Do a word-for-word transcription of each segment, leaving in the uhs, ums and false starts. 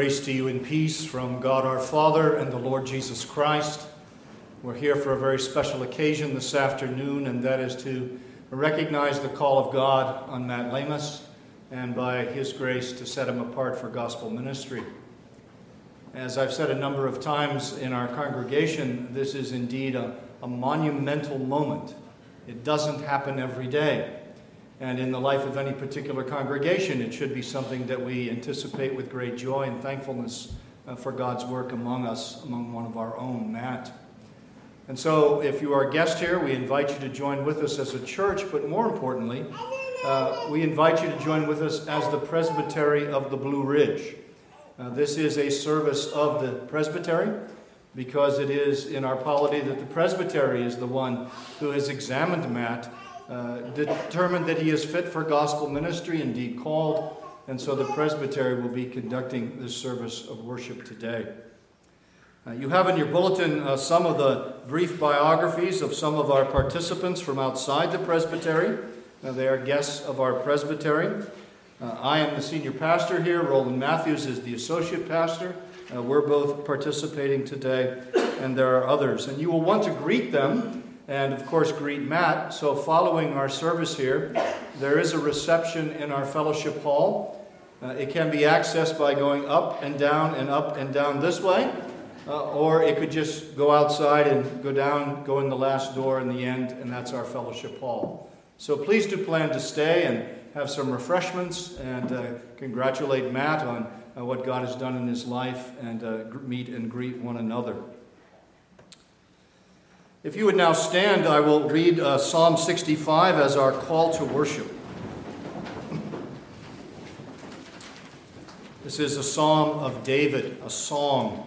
Grace to you and peace from God our Father and the Lord Jesus Christ. We're here for a very special occasion this afternoon, and that is to recognize the call of God on Matt Lamus, and by his grace to set him apart for gospel ministry. As I've said a number of times in our congregation, this is indeed a, a monumental moment. It doesn't happen every day. And in the life of any particular congregation, it should be something that we anticipate with great joy and thankfulness uh, for God's work among us, among one of our own, Matt. And so, if you are a guest here, we invite you to join with us as a church, but more importantly, uh, we invite you to join with us as the Presbytery of the Blue Ridge. Uh, this is a service of the Presbytery, because it is in our polity that the Presbytery is the one who has examined Matt, Uh, determined that he is fit for gospel ministry, indeed called, and so the Presbytery will be conducting this service of worship today. Uh, you have in your bulletin uh, some of the brief biographies of some of our participants from outside the Presbytery. Uh, they are guests of our Presbytery. Uh, I am the senior pastor here. Roland Matthews is the associate pastor. Uh, we're both participating today, and there are others. And you will want to greet them and, of course, greet Matt. So following our service here, there is a reception in our fellowship hall. Uh, it can be accessed by going up and down and up and down this way, uh, or it could just go outside and go down, go in the last door in the end, and that's our fellowship hall. So please do plan to stay and have some refreshments, and uh, congratulate Matt on uh, what God has done in his life, and uh, meet and greet one another. If you would now stand, I will read uh, Psalm sixty-five as our call to worship. This is a psalm of David, a song.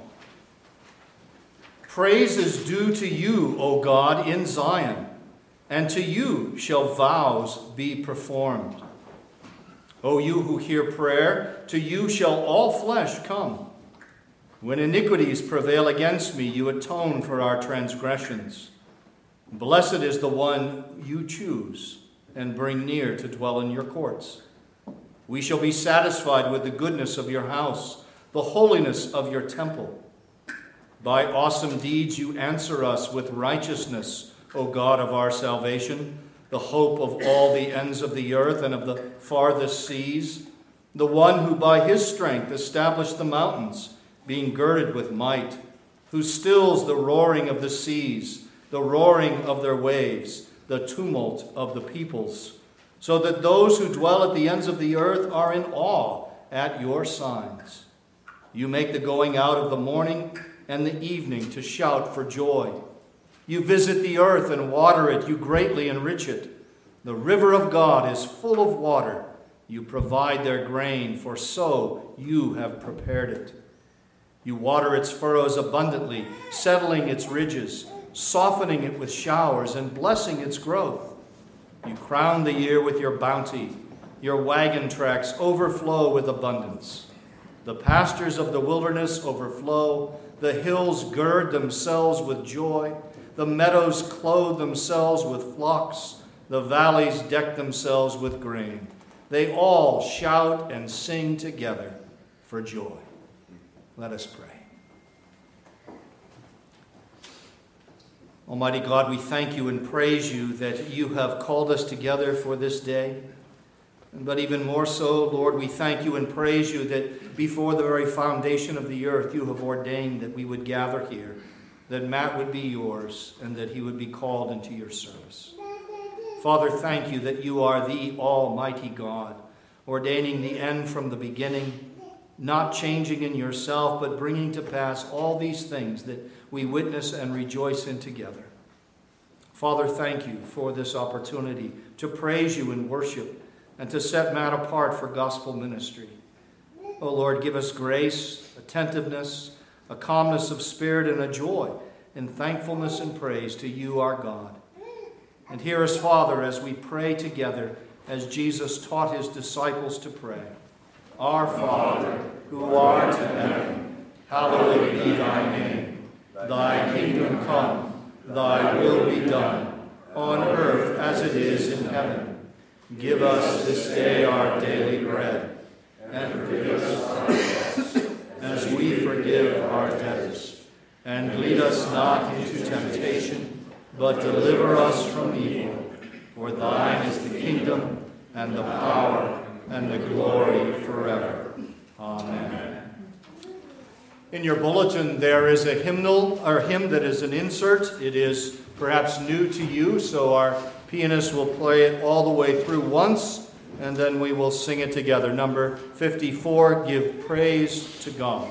Praise is due to you, O God, in Zion, and to you shall vows be performed. O you who hear prayer, to you shall all flesh come. When iniquities prevail against me, you atone for our transgressions. Blessed is the one you choose and bring near to dwell in your courts. We shall be satisfied with the goodness of your house, the holiness of your temple. By awesome deeds you answer us with righteousness, O God of our salvation, the hope of all the ends of the earth and of the farthest seas, the one who by his strength established the mountains, being girded with might, who stills the roaring of the seas, the roaring of their waves, the tumult of the peoples, so that those who dwell at the ends of the earth are in awe at your signs. You make the going out of the morning and the evening to shout for joy. You visit the earth and water it, you greatly enrich it. The river of God is full of water. You provide their grain, for so you have prepared it. You water its furrows abundantly, settling its ridges, softening it with showers, and blessing its growth. You crown the year with your bounty. Your wagon tracks overflow with abundance. The pastures of the wilderness overflow. The hills gird themselves with joy. The meadows clothe themselves with flocks. The valleys deck themselves with grain. They all shout and sing together for joy. Let us pray. Almighty God, we thank you and praise you that you have called us together for this day. But even more so, Lord, we thank you and praise you that before the very foundation of the earth, you have ordained that we would gather here, that Matt would be yours, and that he would be called into your service. Father, thank you that you are the Almighty God, ordaining the end from the beginning, not changing in yourself, but bringing to pass all these things that we witness and rejoice in together. Father, thank you for this opportunity to praise you in worship and to set Matt apart for gospel ministry. Oh Lord, give us grace, attentiveness, a calmness of spirit, and a joy in thankfulness and praise to you, our God. And hear us, Father, as we pray together, as Jesus taught his disciples to pray. Our Father, who art in heaven, hallowed be thy name. Thy kingdom come, thy will be done, on earth as it is in heaven. Give us this day our daily bread, and forgive us our debts, as we forgive our debtors. And lead us not into temptation, but deliver us from evil. For thine is the kingdom, and the power, and the glory forever. Amen. In your bulletin, there is a hymnal, or hymn that is an insert. It is perhaps new to you, so our pianist will play it all the way through once, and then we will sing it together. Number fifty-four, Give Praise to God.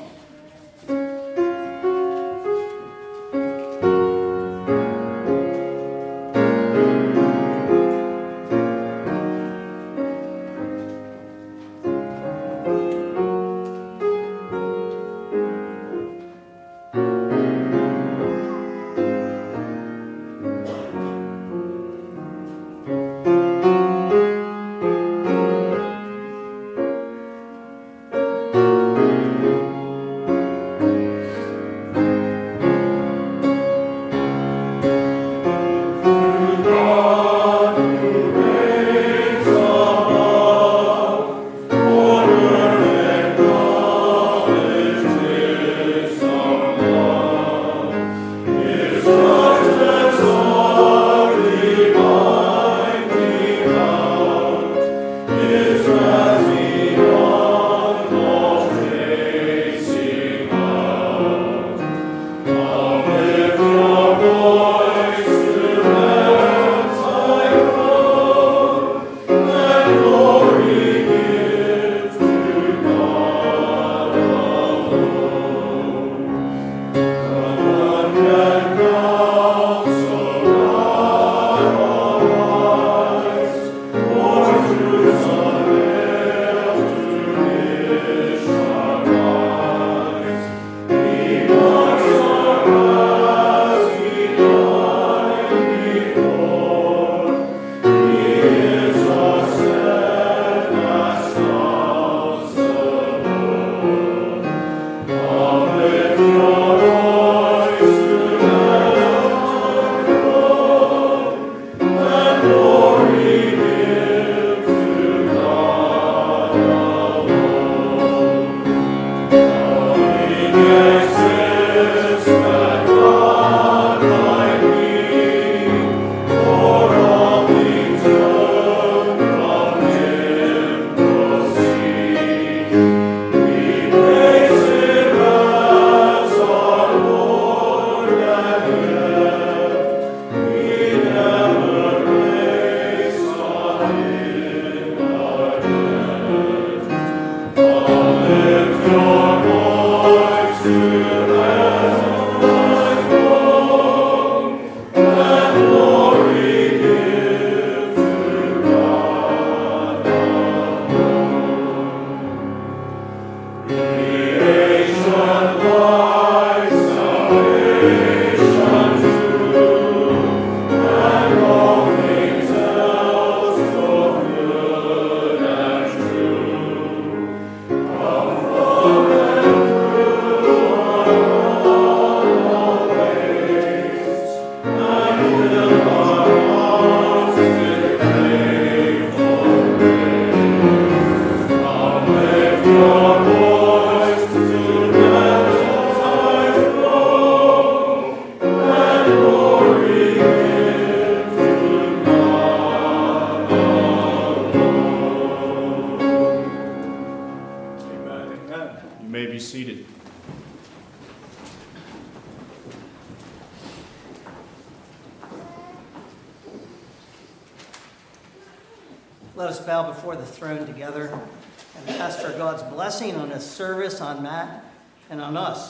Let us bow before the throne together and ask for God's blessing on this service, on Matt, and on us.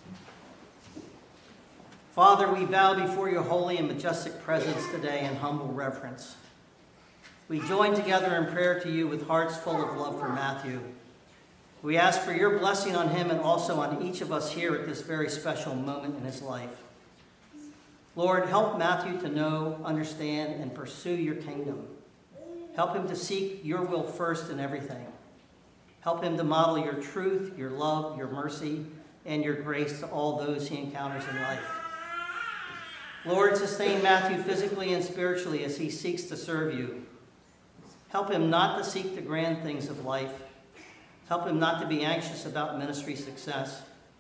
Father, we bow before your holy and majestic presence today in humble reverence. We join together in prayer to you with hearts full of love for Matthew. We ask for your blessing on him and also on each of us here at this very special moment in his life. Lord, help Matthew to know, understand, and pursue your kingdom. Help him to seek your will first in everything. Help him to model your truth, your love, your mercy, and your grace to all those he encounters in life. Lord, sustain Matthew physically and spiritually as he seeks to serve you. Help him not to seek the grand things of life. Help him not to be anxious about ministry success.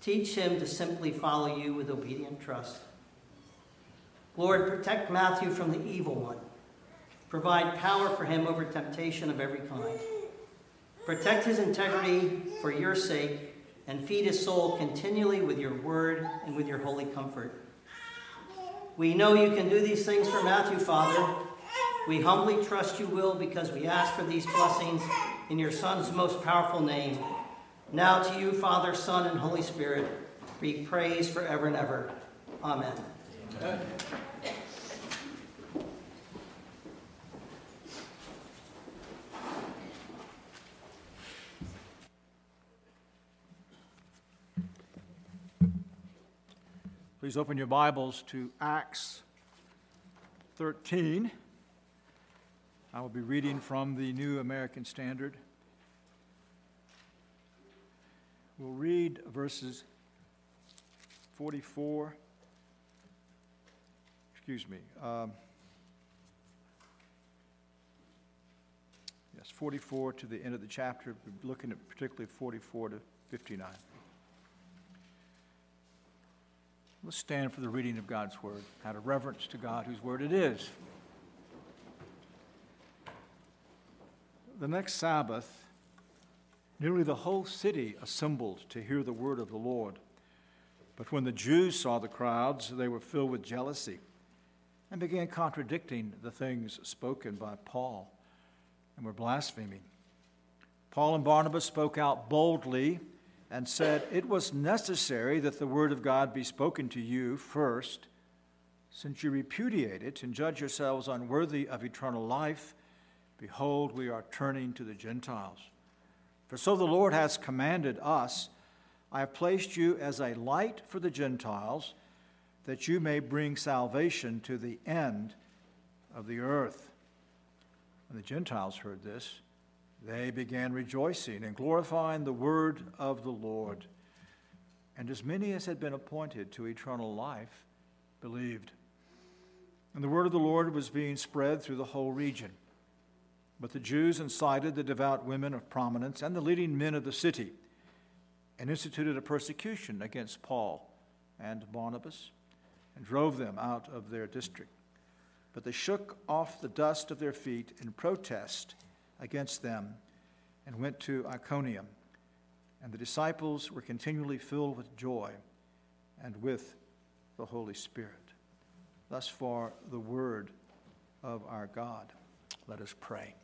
Teach him to simply follow you with obedient trust. Lord, protect Matthew from the evil one. Provide power for him over temptation of every kind. Protect his integrity for your sake, and feed his soul continually with your word and with your holy comfort. We know you can do these things for Matthew, Father. We humbly trust you will, because we ask for these blessings in your Son's most powerful name. Now to you, Father, Son, and Holy Spirit, be praised forever and ever. Amen. Amen. Please open your Bibles to Acts thirteen. I will be reading from the New American Standard. We'll read verses forty-four, excuse me, um, yes, forty-four to the end of the chapter. We're looking at particularly forty-four to fifty-nine. Let's stand for the reading of God's word, out of reverence to God, whose word it is. The next Sabbath, nearly the whole city assembled to hear the word of the Lord. But when the Jews saw the crowds, they were filled with jealousy and began contradicting the things spoken by Paul and were blaspheming. Paul and Barnabas spoke out boldly and said, "It was necessary that the word of God be spoken to you first. Since you repudiate it and judge yourselves unworthy of eternal life, behold, we are turning to the Gentiles. For so the Lord has commanded us, I have placed you as a light for the Gentiles, that you may bring salvation to the end of the earth." When the Gentiles heard this, they began rejoicing and glorifying the word of the Lord. And as many as had been appointed to eternal life believed. And the word of the Lord was being spread through the whole region. But the Jews incited the devout women of prominence and the leading men of the city, and instituted a persecution against Paul and Barnabas, and drove them out of their district. But they shook off the dust of their feet in protest against them, and went to Iconium. And the disciples were continually filled with joy and with the Holy Spirit. Thus far, the word of our God. Let us pray.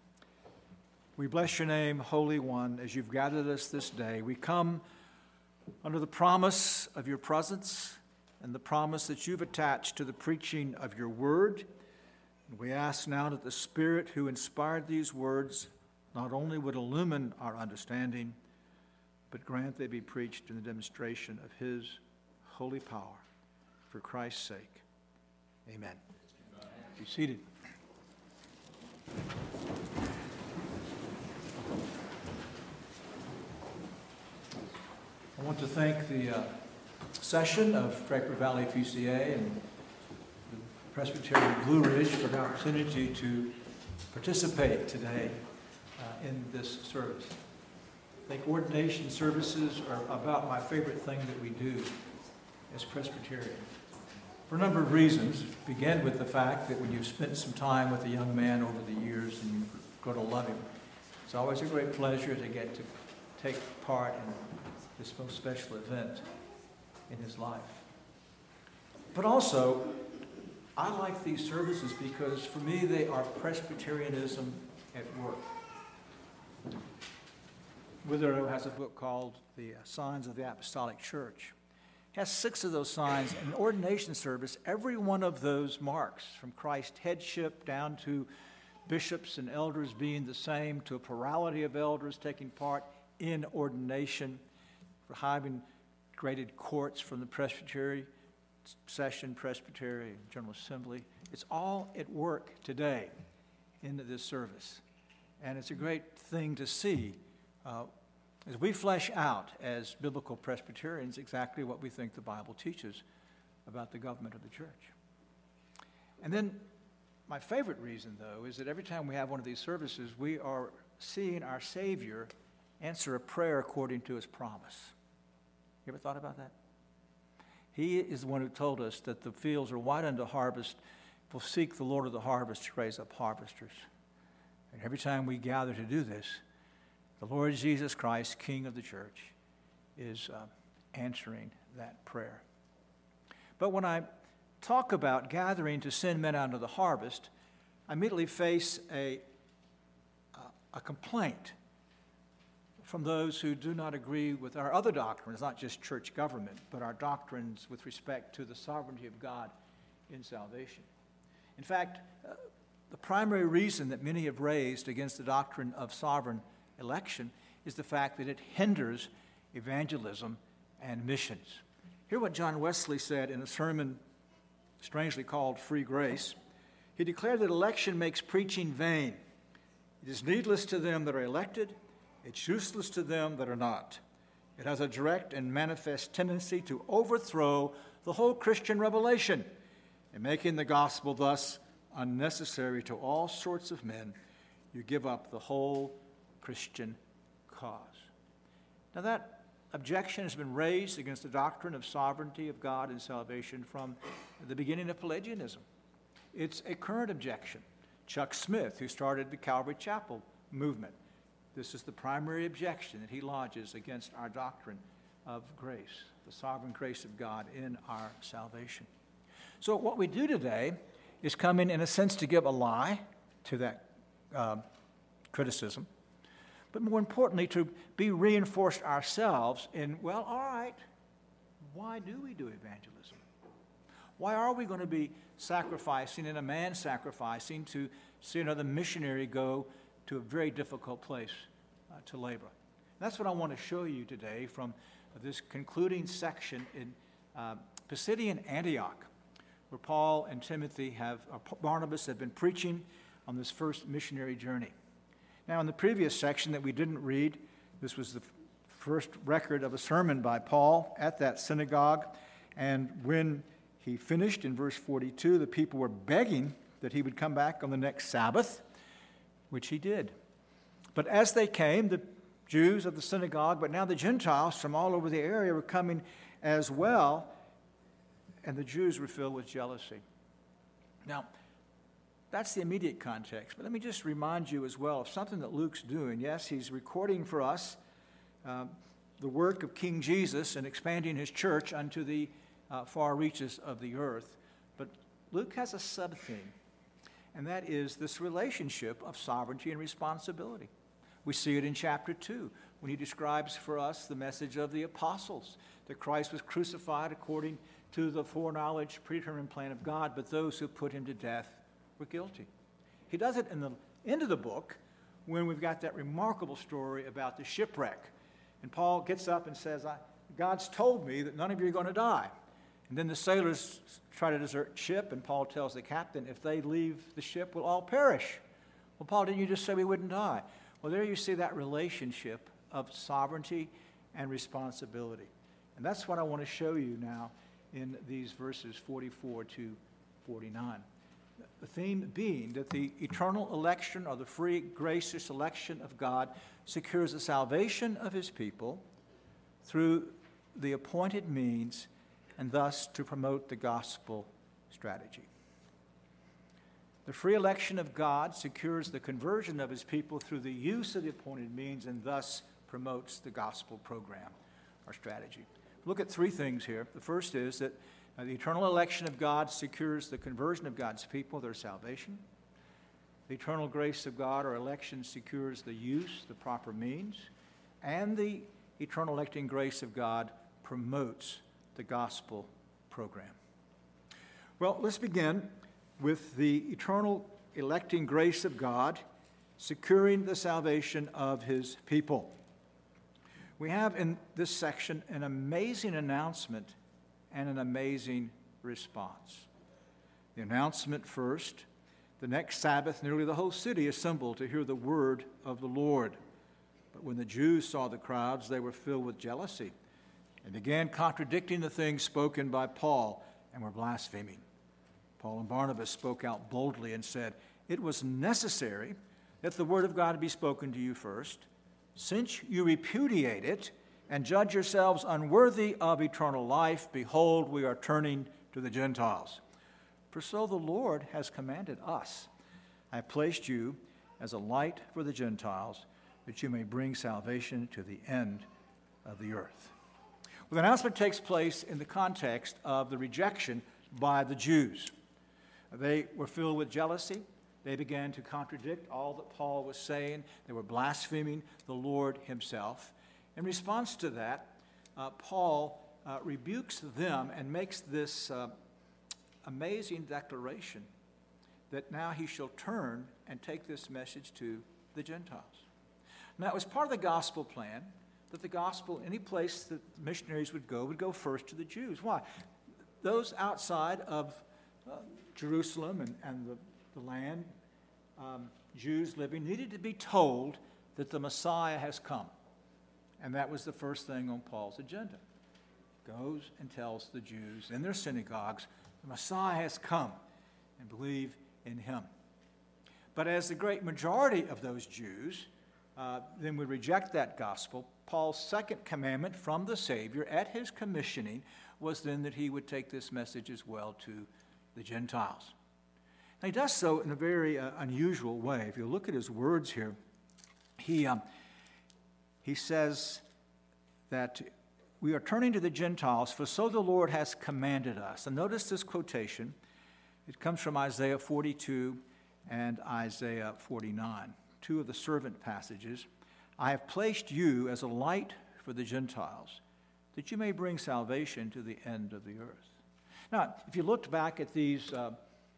We bless your name, Holy One, as you've gathered us this day. We come under the promise of your presence and the promise that you've attached to the preaching of your word. And we ask now that the Spirit who inspired these words not only would illumine our understanding, but grant they be preached in the demonstration of his holy power. For Christ's sake, amen. Amen. Be seated. I want to thank the uh, session of Draper Valley P C A and the Presbyterian Blue Ridge for the opportunity to participate today uh, in this service. I think ordination services are about my favorite thing that we do as Presbyterians, for a number of reasons. Begin with the fact that when you've spent some time with a young man over the years and you grow to love him, it's always a great pleasure to get to take part in this most special event in his life. But also, I like these services because for me they are Presbyterianism at work. Witherow has a book called The Signs of the Apostolic Church. It has six of those signs. In ordination service, every one of those marks, from Christ's headship down to bishops and elders being the same, to a plurality of elders taking part in ordination, for having graded courts from the presbytery, session, presbytery, general assembly. It's all at work today in this service. And it's a great thing to see uh, as we flesh out as biblical Presbyterians exactly what we think the Bible teaches about the government of the church. And then my favorite reason, though, is that every time we have one of these services, we are seeing our Savior answer a prayer according to his promise. You ever thought about that? He is the one who told us that the fields are white unto harvest. We'll seek the Lord of the harvest to raise up harvesters. And every time we gather to do this, the Lord Jesus Christ, King of the church, is uh, answering that prayer. But when I talk about gathering to send men out into the harvest, I immediately face a, a complaint from those who do not agree with our other doctrines, not just church government, but our doctrines with respect to the sovereignty of God in salvation. In fact, uh, the primary reason that many have raised against the doctrine of sovereign election is the fact that it hinders evangelism and missions. Hear what John Wesley said in a sermon strangely called Free Grace. He declared that election makes preaching vain. It is needless to them that are elected. It's useless to them that are not. It has a direct and manifest tendency to overthrow the whole Christian revelation, and making the gospel thus unnecessary to all sorts of men, you give up the whole Christian cause. Now that objection has been raised against the doctrine of sovereignty of God and salvation from the beginning of Pelagianism. It's a current objection. Chuck Smith, who started the Calvary Chapel movement, this is the primary objection that he lodges against our doctrine of grace, the sovereign grace of God in our salvation. So what we do today is come in, in a sense, to give a lie to that uh, criticism, but more importantly, to be reinforced ourselves in, well, all right, why do we do evangelism? Why are we going to be sacrificing and a man sacrificing to see another missionary go to a very difficult place uh, to labor? And that's what I want to show you today from this concluding section in uh, Pisidian Antioch, where Paul and Timothy have, or Barnabas have been preaching on this first missionary journey. Now, in the previous section that we didn't read, this was the f- first record of a sermon by Paul at that synagogue, and when he finished in verse forty-two, the people were begging that he would come back on the next Sabbath, which he did. But as they came, the Jews of the synagogue, but now the Gentiles from all over the area were coming as well, and the Jews were filled with jealousy. Now, that's the immediate context, but let me just remind you as well of something that Luke's doing. Yes, he's recording for us uh, the work of King Jesus and expanding his church unto the uh, far reaches of the earth, but Luke has a sub-theme, and that is this relationship of sovereignty and responsibility. We see it in chapter two, when he describes for us the message of the apostles, that Christ was crucified according to the foreknowledge, predetermined plan of God, but those who put him to death were guilty. He does it in the end of the book when we've got that remarkable story about the shipwreck. And Paul gets up and says, I, God's told me that none of you are going to die. And then the sailors try to desert ship, and Paul tells the captain, if they leave the ship, we'll all perish. Well, Paul, didn't you just say we wouldn't die? Well, there you see that relationship of sovereignty and responsibility. And that's what I want to show you now in these verses forty-four to forty-nine. The theme being that the eternal election or the free gracious election of God secures the salvation of his people through the appointed means and thus to promote the gospel strategy. The free election of God secures the conversion of his people through the use of the appointed means and thus promotes the gospel program or strategy. Look at three things here. The first is that uh, the eternal election of God secures the conversion of God's people, their salvation. The eternal grace of God or election secures the use, the proper means. And the eternal electing grace of God promotes the gospel program. Well, let's begin with the eternal electing grace of God securing the salvation of his people. We have in this section an amazing announcement and an amazing response. The announcement first, the next Sabbath, nearly the whole city assembled to hear the word of the Lord. But when the Jews saw the crowds, they were filled with jealousy and began contradicting the things spoken by Paul and were blaspheming. Paul and Barnabas spoke out boldly and said, it was necessary that the word of God be spoken to you first. Since you repudiate it, and judge yourselves unworthy of eternal life. Behold, we are turning to the Gentiles. For so the Lord has commanded us. I have placed you as a light for the Gentiles, that you may bring salvation to the end of the earth. Well, the announcement takes place in the context of the rejection by the Jews. They were filled with jealousy. They began to contradict all that Paul was saying. They were blaspheming the Lord himself. In response to that, uh, Paul uh, rebukes them and makes this uh, amazing declaration that now he shall turn and take this message to the Gentiles. Now, it was part of the gospel plan that the gospel, any place that missionaries would go, would go first to the Jews. Why? Those outside of uh, Jerusalem and, and the, the land, um, Jews living, needed to be told that the Messiah has come. And that was the first thing on Paul's agenda. Goes and tells the Jews in their synagogues, the Messiah has come, and believe in him. But as the great majority of those Jews uh, then would reject that gospel, Paul's second commandment from the Savior at his commissioning was then that he would take this message as well to the Gentiles. And he does so in a very uh, unusual way. If you look at his words here, he, um, he says that we are turning to the Gentiles, for so the Lord has commanded us. And notice this quotation. It comes from Isaiah forty-two and Isaiah forty-nine, two of the servant passages. I have placed you as a light for the Gentiles, that you may bring salvation to the end of the earth. Now, if you looked back at these uh,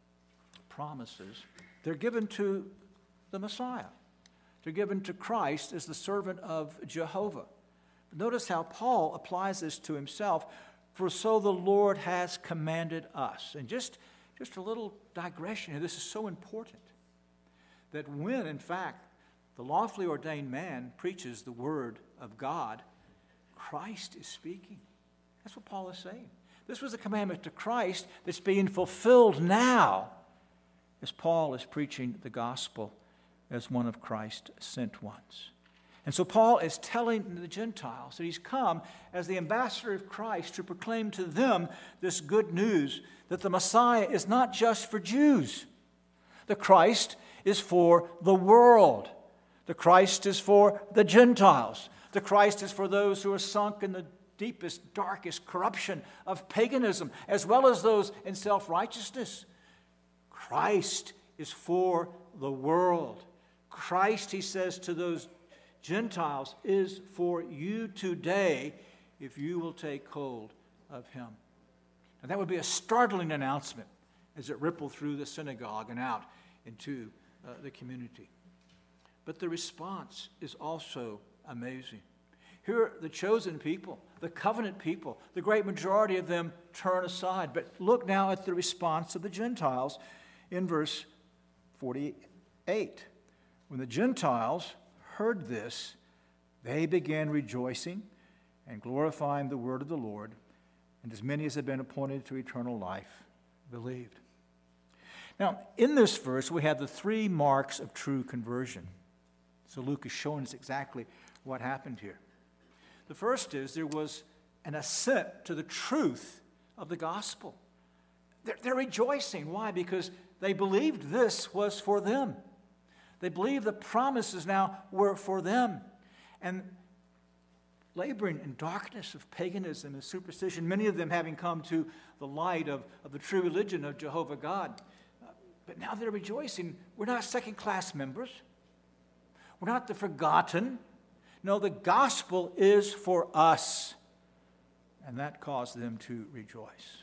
promises, they're given to the Messiah. They're given to Christ as the servant of Jehovah. Notice how Paul applies this to himself, for so the Lord has commanded us. And just, just a little digression here, this is so important, that when, in fact, the lawfully ordained man preaches the word of God, Christ is speaking. That's what Paul is saying. This was a commandment to Christ that's being fulfilled now as Paul is preaching the gospel as one of Christ's sent ones. And so Paul is telling the Gentiles that he's come as the ambassador of Christ to proclaim to them this good news that the Messiah is not just for Jews. The Christ is for the world. The Christ is for the Gentiles. The Christ is for those who are sunk in the deepest, darkest corruption of paganism, as well as those in self-righteousness. Christ is for the world. Christ, he says to those Gentiles, is for you today if you will take hold of him. And that would be a startling announcement as it rippled through the synagogue and out into uh, the community. But the response is also amazing. Here are the chosen people, the covenant people. The great majority of them turn aside. But look now at the response of the Gentiles in verse forty-eight. When the Gentiles heard this, they began rejoicing and glorifying the word of the Lord, and as many as had been appointed to eternal life believed. Now, in this verse, we have the three marks of true conversion. So Luke is showing us exactly what happened here. The first is there was an assent to the truth of the gospel. They're, they're rejoicing. Why? Because they believed this was for them. They believed the promises now were for them. And laboring in darkness of paganism and superstition, many of them having come to the light of, of the true religion of Jehovah God. Uh, but now they're rejoicing. We're not second-class members. We're not the forgotten. No, the gospel is for us. And that caused them to rejoice.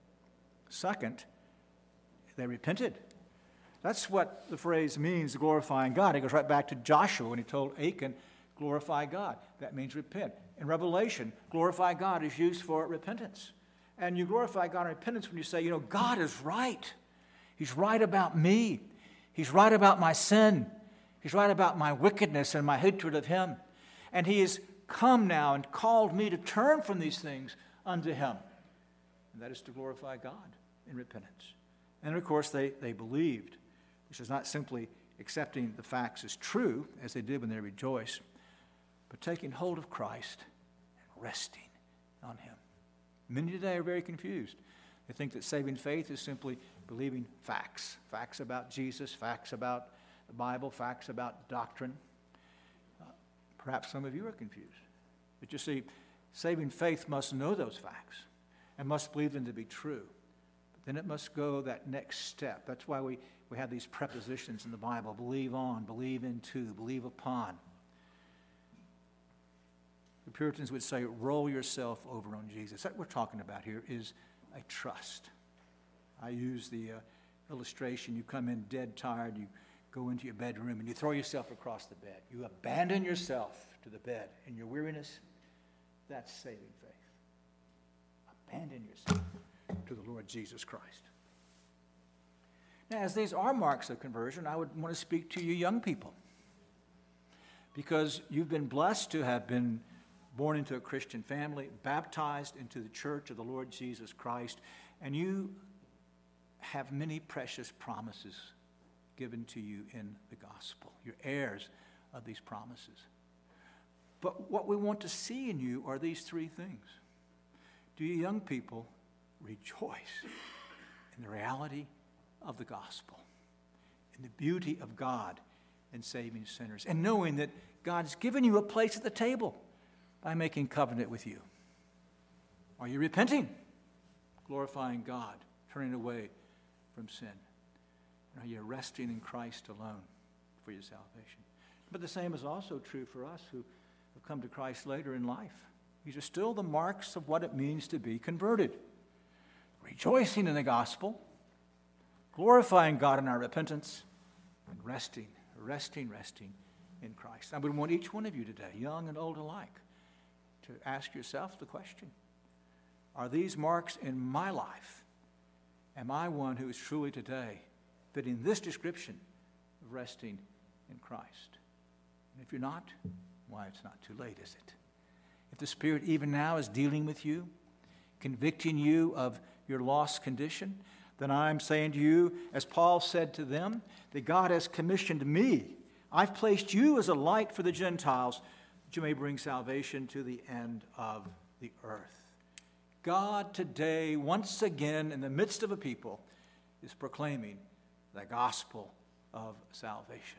Second, they repented. That's what the phrase means, glorifying God. It goes right back to Joshua when he told Achan, glorify God. That means repent. In Revelation, glorify God is used for repentance. And you glorify God in repentance when you say, you know, God is right. He's right about me. He's right about my sin. He's right about my wickedness and my hatred of him. And he has come now and called me to turn from these things unto him. And that is to glorify God in repentance. And of course, they, they believed, which is not simply accepting the facts as true, as they did when they rejoiced, but taking hold of Christ resting on him. Many today are very confused. They think that saving faith is simply believing facts, facts about Jesus, facts about the Bible, facts about doctrine. Uh, perhaps some of you are confused. But you see, saving faith must know those facts and must believe them to be true. But then it must go that next step. That's why we, we have these prepositions in the Bible: believe on, believe into, believe upon. The Puritans would say, roll yourself over on Jesus. That we're talking about here is a trust. I use the uh, illustration: you come in dead tired, you go into your bedroom and you throw yourself across the bed. You abandon yourself to the bed in your weariness. That's saving faith. Abandon yourself to the Lord Jesus Christ. Now, as these are marks of conversion, I would want to speak to you young people, because you've been blessed to have been born into a Christian family, baptized into the church of the Lord Jesus Christ, and you have many precious promises given to you in the gospel. You're heirs of these promises. But what we want to see in you are these three things. Do you young people rejoice in the reality of the gospel, in the beauty of God in saving sinners, and knowing that God's given you a place at the table by making covenant with you? Are you repenting, glorifying God, turning away from sin? And are you resting in Christ alone for your salvation? But the same is also true for us who have come to Christ later in life. These are still the marks of what it means to be converted. Rejoicing in the gospel, glorifying God in our repentance, and resting, resting, resting in Christ. I would want each one of you today, young and old alike, to ask yourself the question: are these marks in my life? Am I one who is truly today fitting this description of resting in Christ? And if you're not, why, it's not too late, is it? If the Spirit even now is dealing with you, convicting you of your lost condition, then I'm saying to you, as Paul said to them, that God has commissioned me. I've placed you as a light for the Gentiles, that you may bring salvation to the end of the earth. God today, once again, in the midst of a people, is proclaiming the gospel of salvation.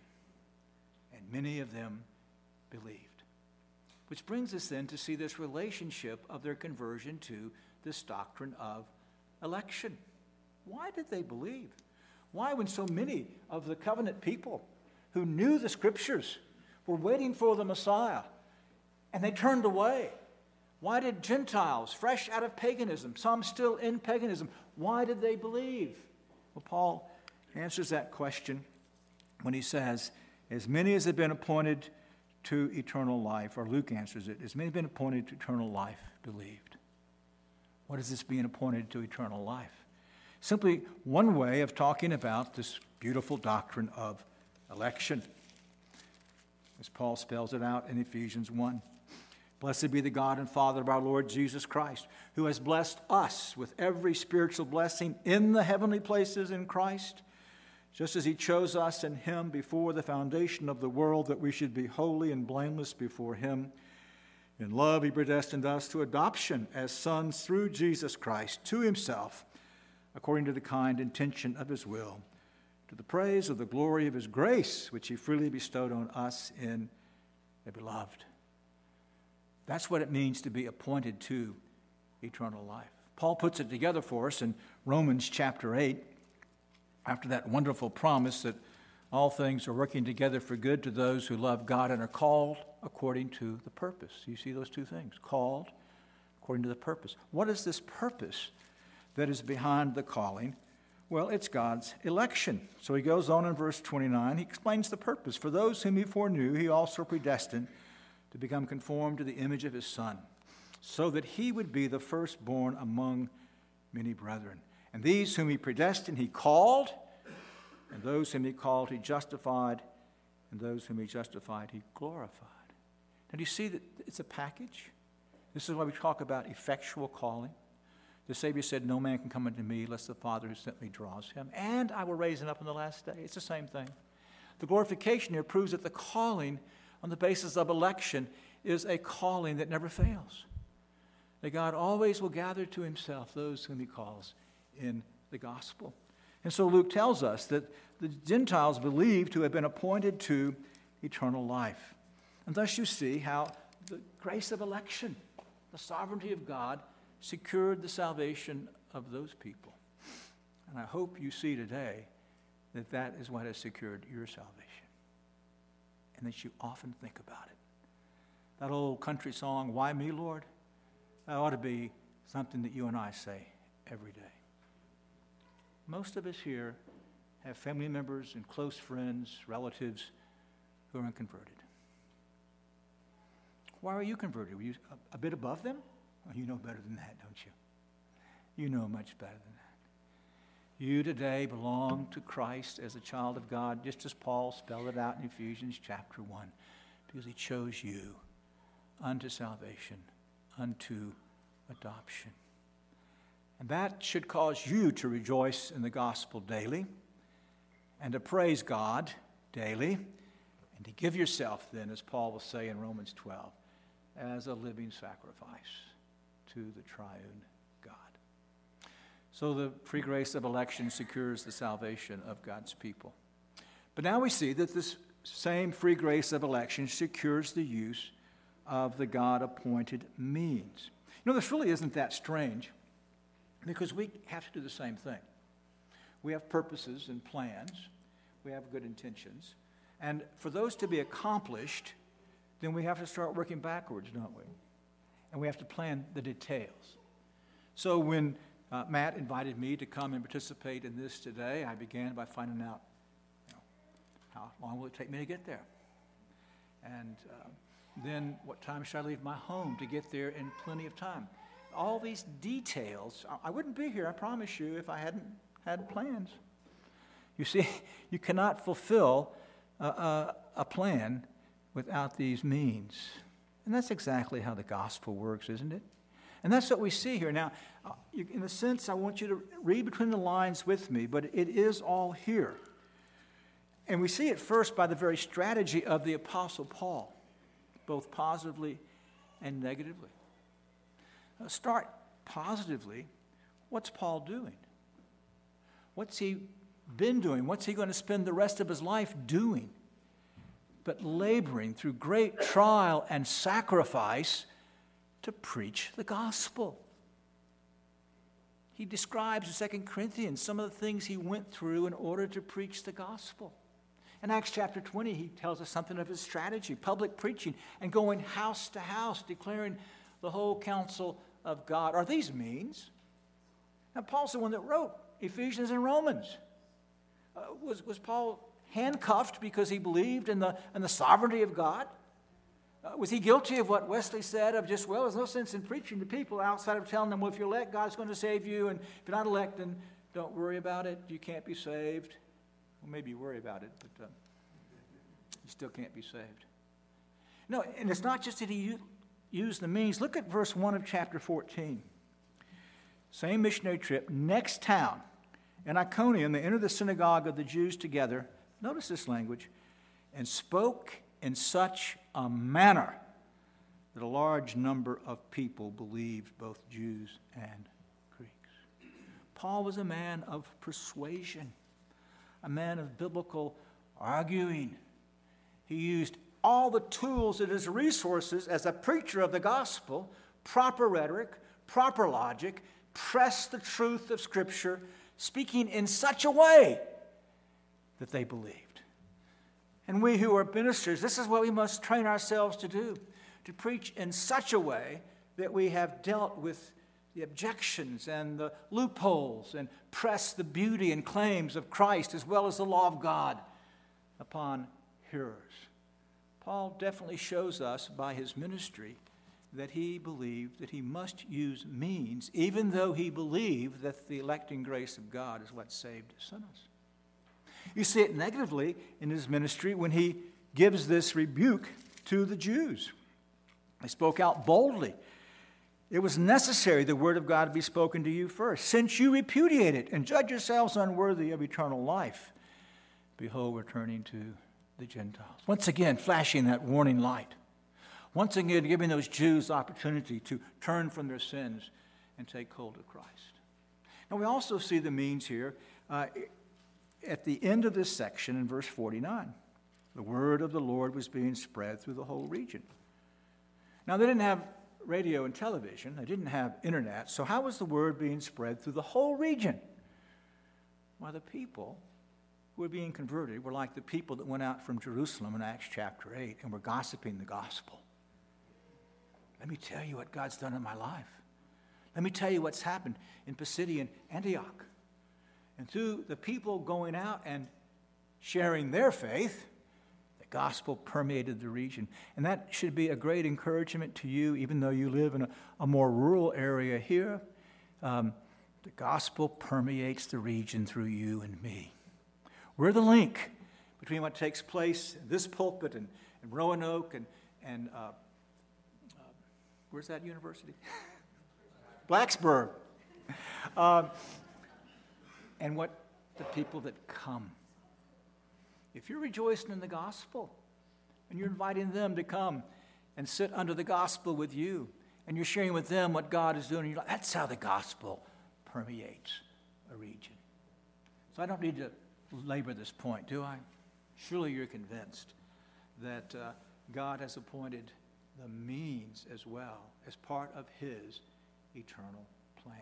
And many of them believed. Which brings us then to see this relationship of their conversion to this doctrine of election. Why did they believe? Why, when so many of the covenant people who knew the scriptures were waiting for the Messiah, and they turned away? Why did Gentiles, fresh out of paganism, some still in paganism, why did they believe? Well, Paul answers that question when he says, as many as have been appointed to eternal life, or Luke answers it, as many have been appointed to eternal life believed. What is this being appointed to eternal life? Simply one way of talking about this beautiful doctrine of election, as Paul spells it out in Ephesians one. Blessed be the God and Father of our Lord Jesus Christ, who has blessed us with every spiritual blessing in the heavenly places in Christ, just as he chose us in him before the foundation of the world, that we should be holy and blameless before him. In love he predestined us to adoption as sons through Jesus Christ to himself, according to the kind intention of his will, to the praise of the glory of his grace, which he freely bestowed on us in the beloved. That's what it means to be appointed to eternal life. Paul puts it together for us in Romans chapter eight, after that wonderful promise that all things are working together for good to those who love God and are called according to the purpose. You see those two things, called according to the purpose. What is this purpose that is behind the calling? Well, it's God's election. So he goes on in verse twenty-nine. He explains the purpose. For those whom he foreknew, he also predestined to become conformed to the image of his Son, so that he would be the firstborn among many brethren. And these whom he predestined, he called, and those whom he called, he justified, and those whom he justified, he glorified. Now, do you see that it's a package? This is why we talk about effectual calling. The Savior said, no man can come unto me unless the Father who sent me draws him, and I will raise him up on the last day. It's the same thing. The glorification here proves that the calling on the basis of election is a calling that never fails. that God always will gather to himself those whom he calls in the gospel. And so Luke tells us that the Gentiles believe to have been appointed to eternal life. And thus you see how the grace of election, the sovereignty of God, secured the salvation of those people. And I hope you see today that that is what has secured your salvation, and that you often think about it. That old country song, "Why Me, Lord?" that ought to be something that you and I say every day. Most of us here have family members and close friends, relatives who are unconverted. Why are you converted? Were you a, a bit above them? Well, you know better than that, don't you? You know much better than that. You today belong to Christ as a child of God, just as Paul spelled it out in Ephesians chapter one, because he chose you unto salvation, unto adoption. And that should cause you to rejoice in the gospel daily and to praise God daily and to give yourself then, as Paul will say in Romans twelve, as a living sacrifice to the triune God. So the free grace of election secures the salvation of God's people. But now we see that this same free grace of election secures the use of the God-appointed means. You know, this really isn't that strange, because we have to do the same thing. We have purposes and plans. We have good intentions. And for those to be accomplished, then we have to start working backwards, don't we? And we have to plan the details. So when uh, Matt invited me to come and participate in this today, I began by finding out, you know, how long will it take me to get there? And uh, then what time should I leave my home to get there in plenty of time? All these details, I wouldn't be here, I promise you, if I hadn't had plans. You see, you cannot fulfill a, a, a plan without these means. And that's exactly how the gospel works, isn't it? And that's what we see here. Now, in a sense, I want you to read between the lines with me, but it is all here. And we see it first by the very strategy of the Apostle Paul, both positively and negatively. Start positively. What's Paul doing? What's he been doing? What's he going to spend the rest of his life doing? But laboring through great trial and sacrifice to preach the gospel. He describes in Second Corinthians some of the things he went through in order to preach the gospel. In Acts chapter twenty, he tells us something of his strategy, public preaching and going house to house, declaring the whole counsel of God. Are these means? Now, Paul's the one that wrote Ephesians and Romans. Uh, was, was Paul handcuffed because he believed in the, in the sovereignty of God? Uh, was he guilty of what Wesley said of just, well, there's no sense in preaching to people outside of telling them, well, if you're elect, God's going to save you, and if you're not elect, then don't worry about it. You can't be saved. Well, maybe you worry about it, but uh, you still can't be saved. No, and it's not just that he use the means. Look at verse one of chapter fourteen. Same missionary trip, next town. In Iconium, they entered the synagogue of the Jews together. Notice this language. And spoke in such a manner that a large number of people believed, both Jews and Greeks. Paul was a man of persuasion, a man of biblical arguing. He used all the tools at his resources as a preacher of the gospel, proper rhetoric, proper logic, press the truth of Scripture, speaking in such a way that they believed. And we who are ministers, this is what we must train ourselves to do, to preach in such a way that we have dealt with the objections and the loopholes and press the beauty and claims of Christ as well as the law of God upon hearers. Paul definitely shows us by his ministry that he believed that he must use means, even though he believed that the electing grace of God is what saved sinners. You see it negatively in his ministry when he gives this rebuke to the Jews. He spoke out boldly. It was necessary the word of God be spoken to you first. Since you repudiate it and judge yourselves unworthy of eternal life, behold, we're turning to the Gentiles. Once again, flashing that warning light. Once again, giving those Jews opportunity to turn from their sins and take hold of Christ. Now, we also see the means here uh, at the end of this section in verse forty-nine. The word of the Lord was being spread through the whole region. Now, they didn't have radio and television. They didn't have internet. So how was the word being spread through the whole region? Well, the people who were being converted were like the people that went out from Jerusalem in Acts chapter eight and were gossiping the gospel. Let me tell you what God's done in my life. Let me tell you what's happened in Pisidian Antioch. And through the people going out and sharing their faith, the gospel permeated the region. And that should be a great encouragement to you, even though you live in a, a more rural area here. Um, the gospel permeates the region through you and me. We're the link between what takes place in this pulpit and, and Roanoke and, and uh, uh, where's that university? Blacksburg. Um, and what the people that come. If you're rejoicing in the gospel and you're inviting them to come and sit under the gospel with you and you're sharing with them what God is doing, you're like, that's how the gospel permeates a region. So I don't need to labor this point, do I? Surely you're convinced that uh, God has appointed the means as well as part of his eternal plan.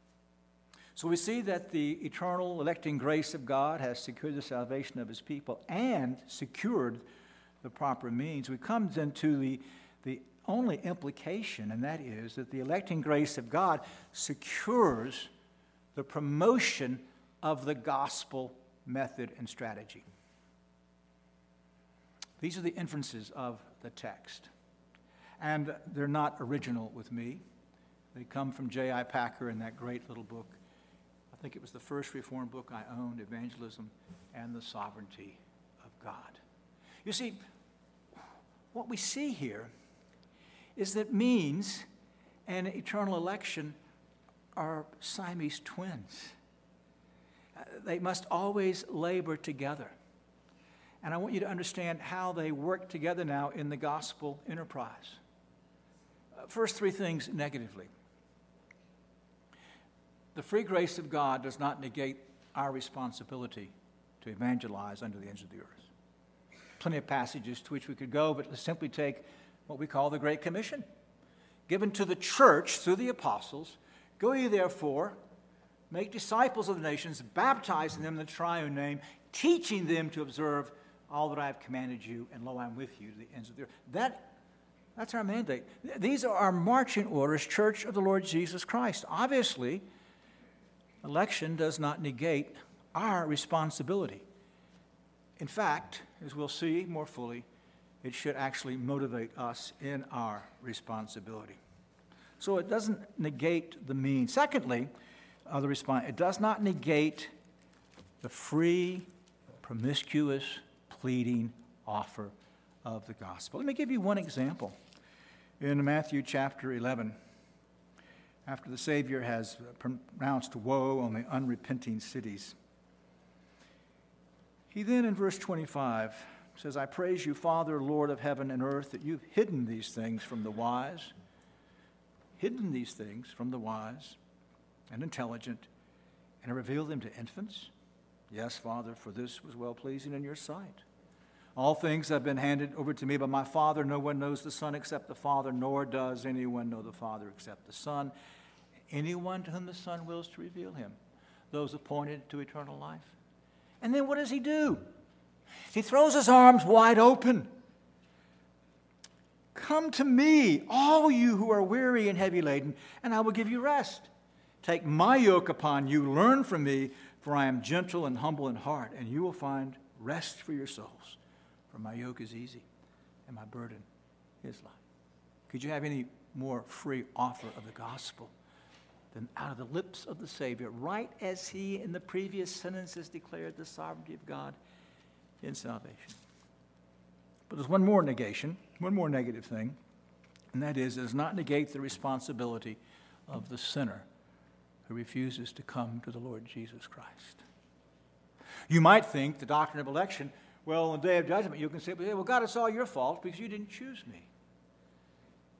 So we see that the eternal electing grace of God has secured the salvation of his people and secured the proper means. We come then to the, the only implication, and that is that the electing grace of God secures the promotion of the gospel method and strategy. These are the inferences of the text. And they're not original with me. They come from J I Packer in that great little book. I think it was the first Reformed book I owned, Evangelism and the Sovereignty of God. You see, what we see here is that means and eternal election are Siamese twins. Uh, they must always labor together. And I want you to understand how they work together now in the gospel enterprise. Uh, first three things negatively. The free grace of God does not negate our responsibility to evangelize unto the ends of the earth. Plenty of passages to which we could go, but let's simply take what we call the Great Commission, given to the church through the apostles. Go ye therefore, make disciples of the nations, baptizing them in the triune name, teaching them to observe all that I have commanded you, and lo, I'm with you to the ends of the earth. That, that's our mandate. These are our marching orders, Church of the Lord Jesus Christ. Obviously, election does not negate our responsibility. In fact, as we'll see more fully, it should actually motivate us in our responsibility. So it doesn't negate the means. Secondly, uh, the response, it does not negate the free, promiscuous, pleading offer of the gospel. Let me give you one example. In Matthew chapter eleven, after the Savior has pronounced woe on the unrepenting cities, he then in verse twenty-five says, I praise you, Father, Lord of heaven and earth, that you've hidden these things from the wise, hidden these things from the wise and intelligent, and have revealed them to infants. Yes, Father, for this was well-pleasing in your sight. All things have been handed over to me by my Father. No one knows the Son except the Father, nor does anyone know the Father except the Son. Anyone to whom the Son wills to reveal him, those appointed to eternal life. And then what does he do? He throws his arms wide open. Come to me, all you who are weary and heavy laden, and I will give you rest. Take my yoke upon you, learn from me, for I am gentle and humble in heart, and you will find rest for your souls. For my yoke is easy, and my burden is light. Could you have any more free offer of the gospel than out of the lips of the Savior, right as he in the previous sentences declared the sovereignty of God in salvation? But there's one more negation, one more negative thing, and that is, it does not negate the responsibility of the sinner who refuses to come to the Lord Jesus Christ. You might think the doctrine of election, well, on the day of judgment, you can say, well, God, it's all your fault because you didn't choose me.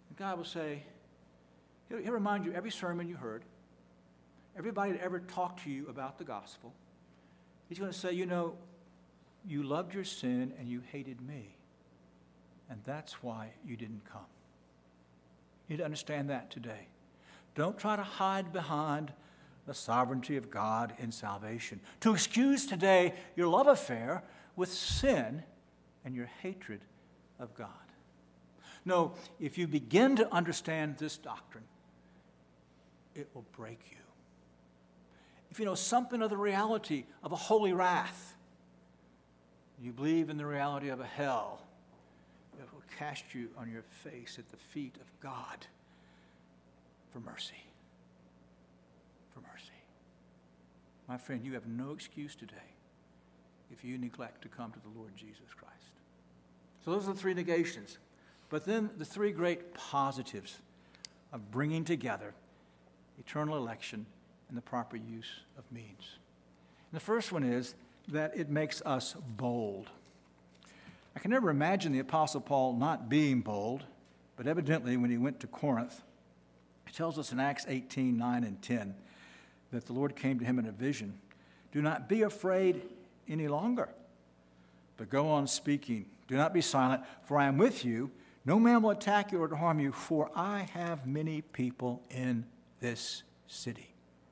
And God will say, he'll, he'll remind you every sermon you heard, everybody that ever talked to you about the gospel. He's going to say, you know, you loved your sin and you hated me. And that's why you didn't come. You need to understand that today. Don't try to hide behind the sovereignty of God in salvation, to excuse today your love affair with sin and your hatred of God. No, if you begin to understand this doctrine, it will break you. If you know something of the reality of a holy wrath, you believe in the reality of a hell, it will cast you on your face at the feet of God for mercy. For mercy. My friend, you have no excuse today if you neglect to come to the Lord Jesus Christ. So those are the three negations. But then the three great positives of bringing together eternal election and the proper use of means. And the first one is that it makes us bold. I can never imagine the Apostle Paul not being bold, but evidently when he went to Corinth, it tells us in Acts eighteen, nine and ten, that the Lord came to him in a vision. Do not be afraid any longer, but go on speaking. Do not be silent, for I am with you. No man will attack you or to harm you, for I have many people in this city.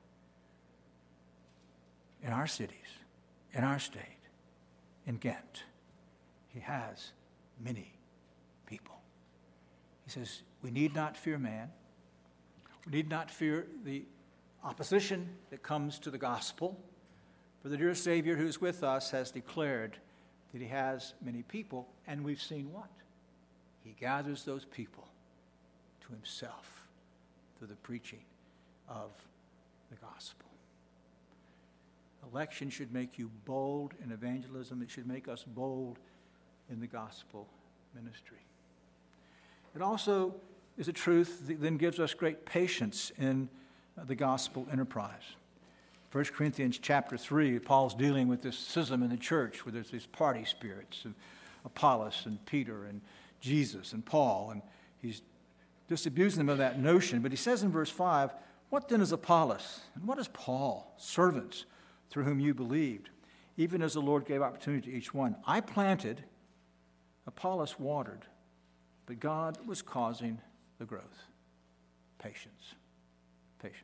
In our cities, in our state, in Ghent, he has many people. He says, we need not fear man. We need not fear the opposition that comes to the gospel. For the dear Savior who is with us has declared that he has many people, and we've seen what? He gathers those people to himself through the preaching of the gospel. Election should make you bold in evangelism. It should make us bold in the gospel ministry. It also is a truth that then gives us great patience in the gospel enterprise. First Corinthians chapter three, Paul's dealing with this schism in the church where there's these party spirits of Apollos and Peter and Jesus and Paul, and he's disabusing them of that notion. But he says in verse five, what then is Apollos and what is Paul? Servants through whom you believed, even as the Lord gave opportunity to each one. I planted, Apollos watered, but God was causing the growth. Patience. Patience.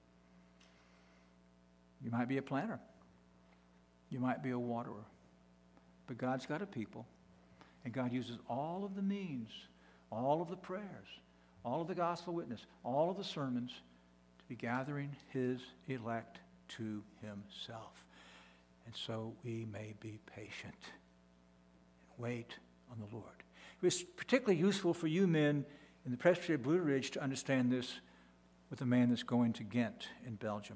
You might be a planter. You might be a waterer. But God's got a people, and God uses all of the means, all of the prayers, all of the gospel witness, all of the sermons to be gathering his elect to himself. And so we may be patient and wait on the Lord. It was particularly useful for you men in the Presbytery of Blue Ridge to understand this with a man that's going to Ghent in Belgium.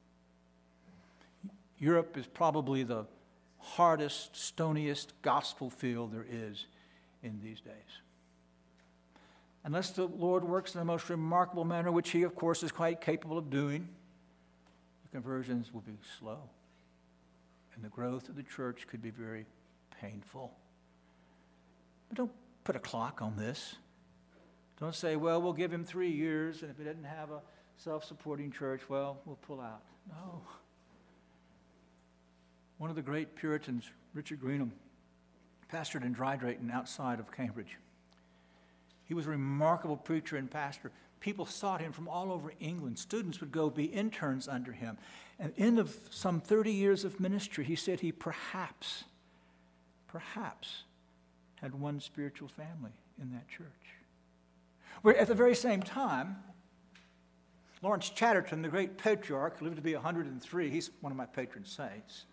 Europe is probably the hardest, stoniest gospel field there is in these days. Unless the Lord works in the most remarkable manner, which he, of course, is quite capable of doing, the conversions will be slow. And the growth of the church could be very painful. But don't put a clock on this. Don't say, well, we'll give him three years, and if he doesn't have a self-supporting church, well, we'll pull out. No. One of the great Puritans, Richard Greenham, pastored in Dry Drayton outside of Cambridge. He was a remarkable preacher and pastor. People sought him from all over England. Students would go be interns under him. And in of some thirty years of ministry, he said he perhaps, perhaps had one spiritual family in that church. Where at the very same time, Lawrence Chatterton, the great patriarch, lived to be one hundred and three. He's one of my patron saints.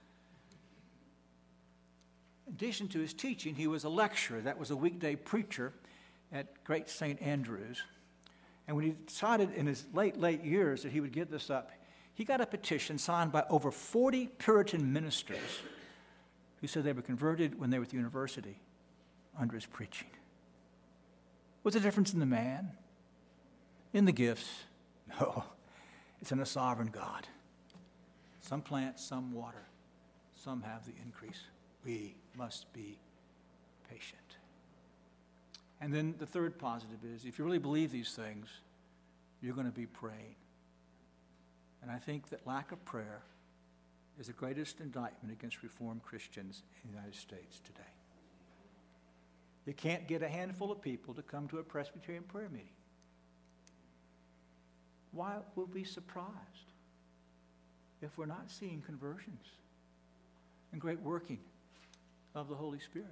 In addition to his teaching, he was a lecturer. That was a weekday preacher at Great Saint Andrews. And when he decided in his late, late years that he would give this up, he got a petition signed by over forty Puritan ministers who said they were converted when they were at the university under his preaching. What's the difference in the man? In the gifts? No. It's in a sovereign God. Some plant, some water. Some have the increase. We must be patient. And then the third positive is, if you really believe these things, you're going to be praying. And I think that lack of prayer is the greatest indictment against Reformed Christians in the United States today. You can't get a handful of people to come to a Presbyterian prayer meeting. Why would we be surprised if we're not seeing conversions and great working of the Holy Spirit?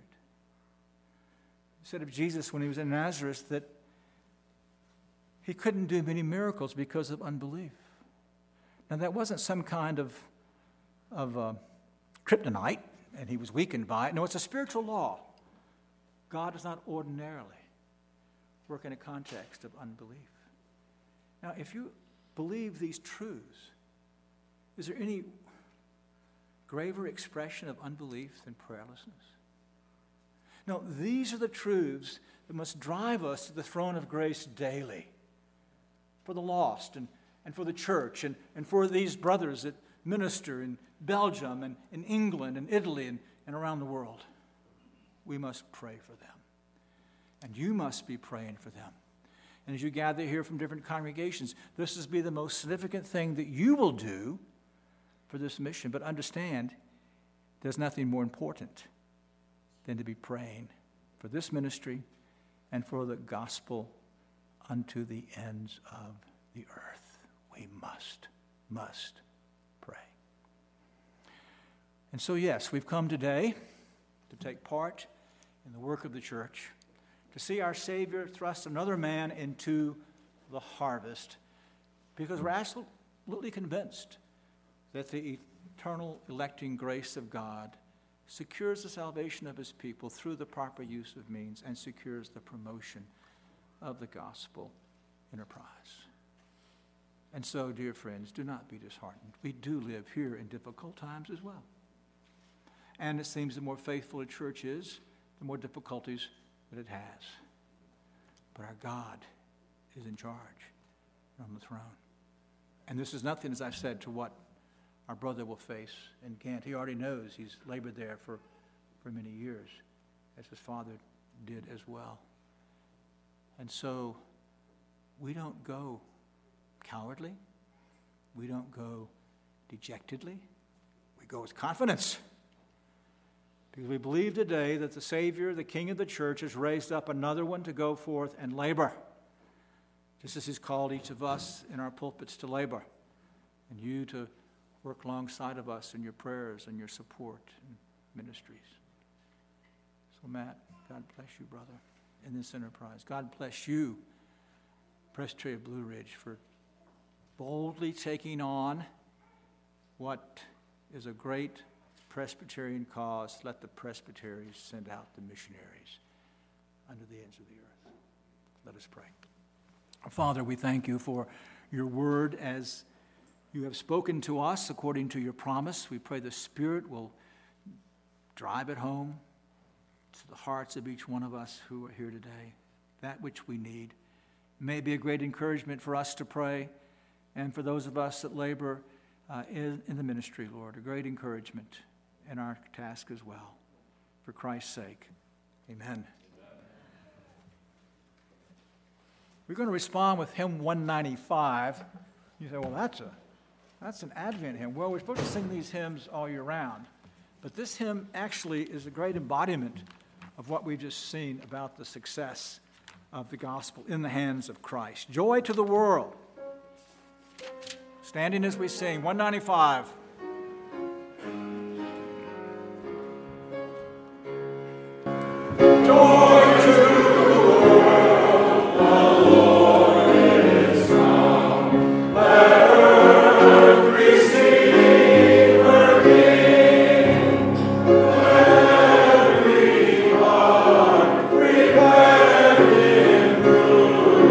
It said of Jesus when he was in Nazareth that he couldn't do many miracles because of unbelief. Now that wasn't some kind of, of uh, kryptonite and he was weakened by it. No, it's a spiritual law. God does not ordinarily work in a context of unbelief. Now, if you believe these truths, is there any graver expression of unbelief than prayerlessness? No, these are the truths that must drive us to the throne of grace daily for the lost and, and for the church and, and for these brothers that minister in Belgium and in England and Italy and, and around the world. We must pray for them. And you must be praying for them. And as you gather here from different congregations, this is be the most significant thing that you will do for this mission. But understand, there's nothing more important than to be praying for this ministry and for the gospel unto the ends of the earth. We must, must pray. And so, yes, we've come today to take part in the work of the church, to see our Savior thrust another man into the harvest, because we're absolutely convinced that the eternal electing grace of God secures the salvation of his people through the proper use of means and secures the promotion of the gospel enterprise. And so, dear friends, do not be disheartened. We do live here in difficult times as well. And it seems the more faithful a church is, the more difficulties that it has. But our God is in charge on the throne. And this is nothing, as I've said, to what our brother will face in Ghent. He already knows. He's labored there for, for many years, as his father did as well. And so we don't go cowardly. We don't go dejectedly. We go with confidence. Because we believe today that the Savior, the King of the church, has raised up another one to go forth and labor, just as he's called each of us in our pulpits to labor, and you to work alongside of us in your prayers and your support and ministries. So, Matt, God bless you, brother, in this enterprise. God bless you, Presbytery of Blue Ridge, for boldly taking on what is a great Presbyterian cause. Let the presbyteries send out the missionaries unto the ends of the earth. Let us pray. Father, we thank you for your word as you have spoken to us according to your promise. We pray the Spirit will drive it home to the hearts of each one of us who are here today. That which we need may be a great encouragement for us to pray, and for those of us that labor uh, in, in the ministry, Lord, a great encouragement in our task as well. For Christ's sake, amen. We're going to respond with hymn one ninety-five. You say, well, that's a that's an Advent hymn. Well, we're supposed to sing these hymns all year round. But this hymn actually is a great embodiment of what we've just seen about the success of the gospel in the hands of Christ. Joy to the world. Standing as we sing, one ninety-five.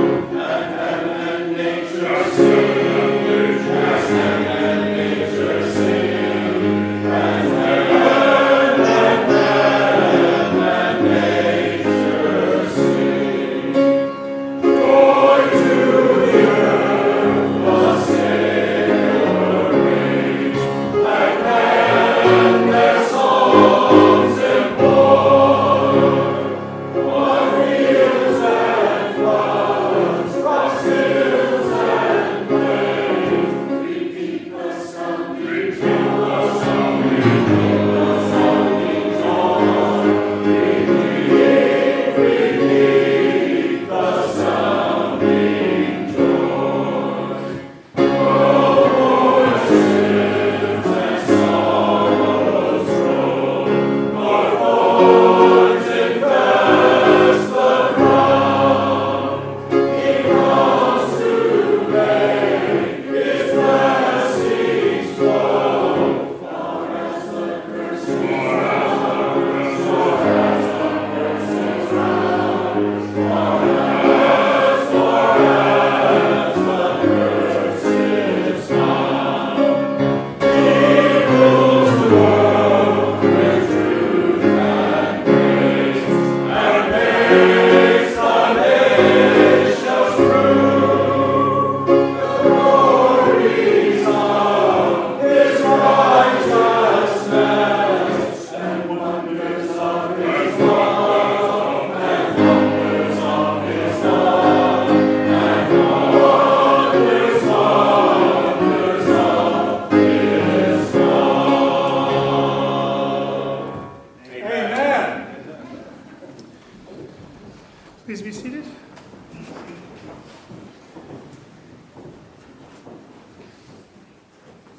Just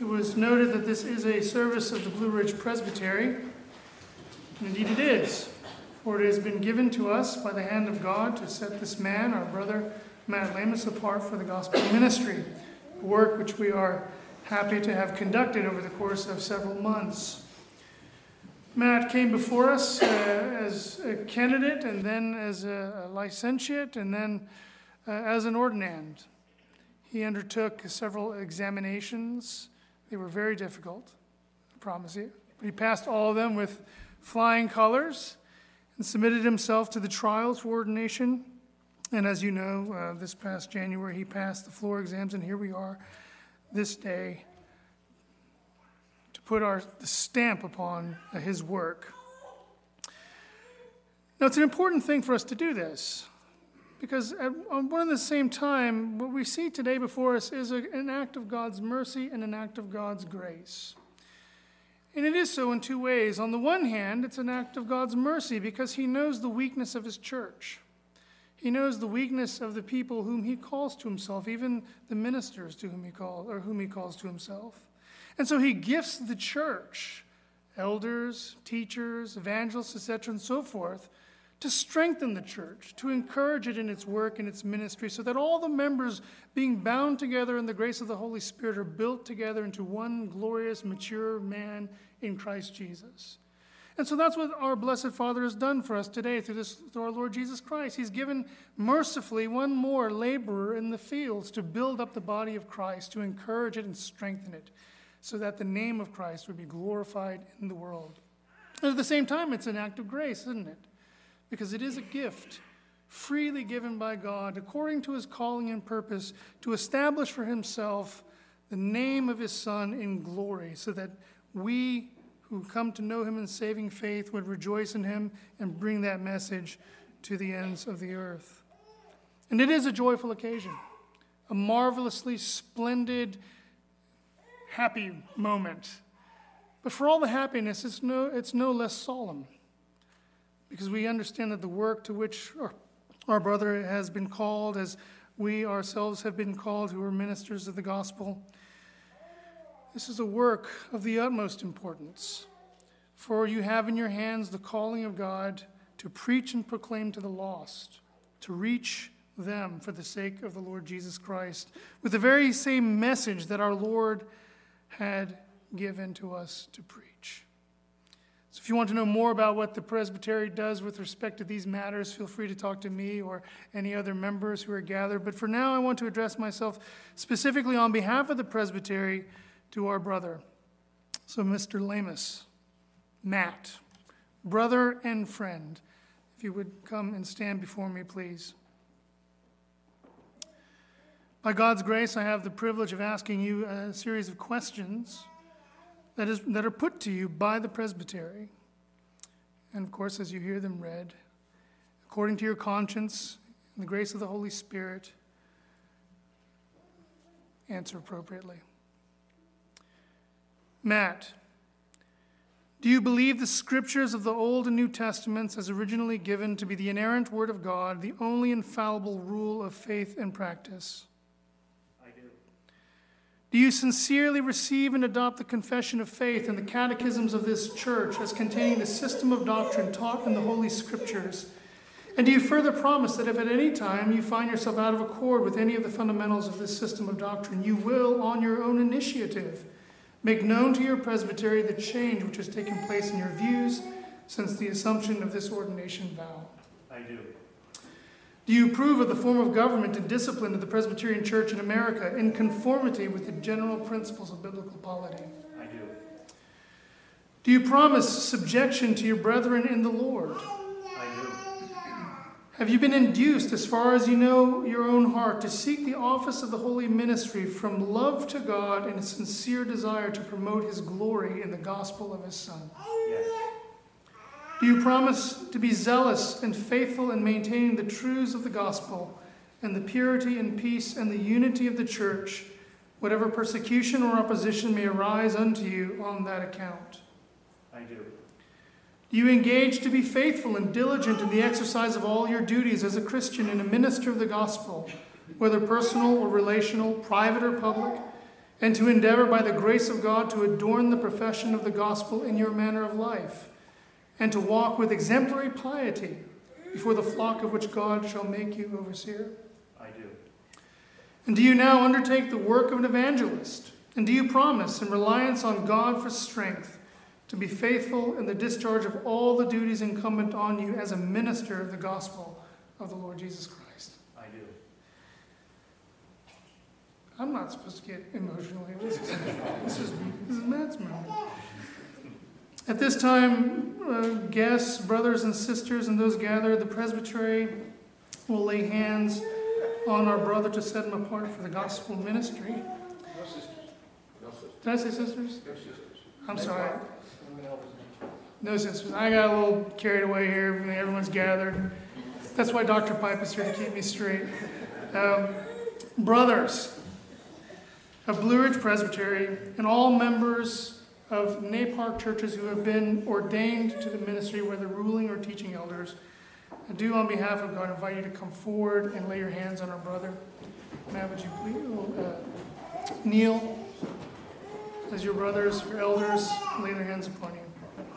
was noted that this is a service of the Blue Ridge Presbytery. And indeed it is, for it has been given to us by the hand of God to set this man, our brother Matt Lamus, apart for the gospel ministry, a work which we are happy to have conducted over the course of several months. Matt came before us uh, as a candidate, and then as a, a licentiate, and then uh, as an ordinand. He undertook several examinations. They were very difficult, I promise you. But he passed all of them with flying colors and submitted himself to the trials for ordination. And as you know, uh, this past January, he passed the floor exams, and here we are this day to put our the stamp upon uh, his work. Now, it's an important thing for us to do this, because at one and the same time, what we see today before us is a, an act of God's mercy and an act of God's grace. And it is so in two ways. On the one hand, it's an act of God's mercy because he knows the weakness of his church. He knows the weakness of the people whom he calls to himself, even the ministers to whom he calls, or whom he calls to himself. And so he gifts the church, elders, teachers, evangelists, et cetera, and so forth, to strengthen the church, to encourage it in its work and its ministry, so that all the members, being bound together in the grace of the Holy Spirit, are built together into one glorious, mature man in Christ Jesus. And so that's what our Blessed Father has done for us today through this, through our Lord Jesus Christ. He's given mercifully one more laborer in the fields to build up the body of Christ, to encourage it and strengthen it, so that the name of Christ would be glorified in the world. And at the same time, it's an act of grace, isn't it? Because it is a gift freely given by God according to his calling and purpose to establish for himself the name of his Son in glory, so that we who come to know him in saving faith would rejoice in him and bring that message to the ends of the earth. And it is a joyful occasion, a marvelously splendid, happy moment. But for all the happiness, it's no, it's no less solemn, because we understand that the work to which our, our brother has been called, as we ourselves have been called who are ministers of the gospel, this is a work of the utmost importance. For you have in your hands the calling of God to preach and proclaim to the lost, to reach them for the sake of the Lord Jesus Christ, with the very same message that our Lord had given to us to preach. So if you want to know more about what the presbytery does with respect to these matters, feel free to talk to me or any other members who are gathered. But for now, I want to address myself specifically on behalf of the presbytery to our brother. So Mister Lamus, Matt, brother and friend, if you would come and stand before me, please. By God's grace, I have the privilege of asking you a series of questions that is that are put to you by the presbytery. And of course, as you hear them read, according to your conscience and the grace of the Holy Spirit, answer appropriately. Matt, do you believe the scriptures of the Old and New Testaments as originally given to be the inerrant word of God, the only infallible rule of faith and practice? I do. Do you sincerely receive and adopt the confession of faith and the catechisms of this church as containing the system of doctrine taught in the Holy Scriptures? And do you further promise that if at any time you find yourself out of accord with any of the fundamentals of this system of doctrine, you will, on your own initiative, make known to your presbytery the change which has taken place in your views since the assumption of this ordination vow? I do. Do you approve of the form of government and discipline of the Presbyterian Church in America in conformity with the general principles of biblical polity? I do. Do you promise subjection to your brethren in the Lord? I do. Have you been induced, as far as you know your own heart, to seek the office of the holy ministry from love to God and a sincere desire to promote his glory in the gospel of his Son? Yes. Do you promise to be zealous and faithful in maintaining the truths of the gospel and the purity and peace and the unity of the church, whatever persecution or opposition may arise unto you on that account? I do. Do you engage to be faithful and diligent in the exercise of all your duties as a Christian and a minister of the gospel, whether personal or relational, private or public, and to endeavor by the grace of God to adorn the profession of the gospel in your manner of life, and to walk with exemplary piety before the flock of which God shall make you overseer? I do. And do you now undertake the work of an evangelist? And do you promise, in reliance on God for strength, to be faithful in the discharge of all the duties incumbent on you as a minister of the gospel of the Lord Jesus Christ? I do. I'm not supposed to get emotional here. This is, this is, this is Matt's moment. At this time, uh, guests, brothers and sisters, and those gathered, the presbytery will lay hands on our brother to set him apart for the gospel ministry. No sisters. No sisters. Did I say sisters? No sisters. I'm sorry. No sisters. I got a little carried away here when everyone's gathered. That's why Doctor Pipe is here to keep me straight. Um, brothers of Blue Ridge Presbytery and all members of Napark churches who have been ordained to the ministry, whether ruling or teaching elders, I do on behalf of God invite you to come forward and lay your hands on our brother. Matt, would you please uh, kneel as your brothers, your elders, lay their hands upon you.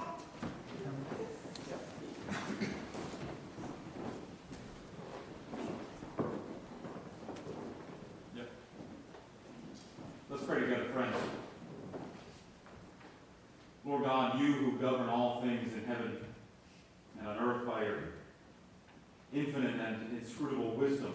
Yep. Let's pray together, friends. Lord God, you who govern all things in heaven and on earth by your infinite and inscrutable wisdom,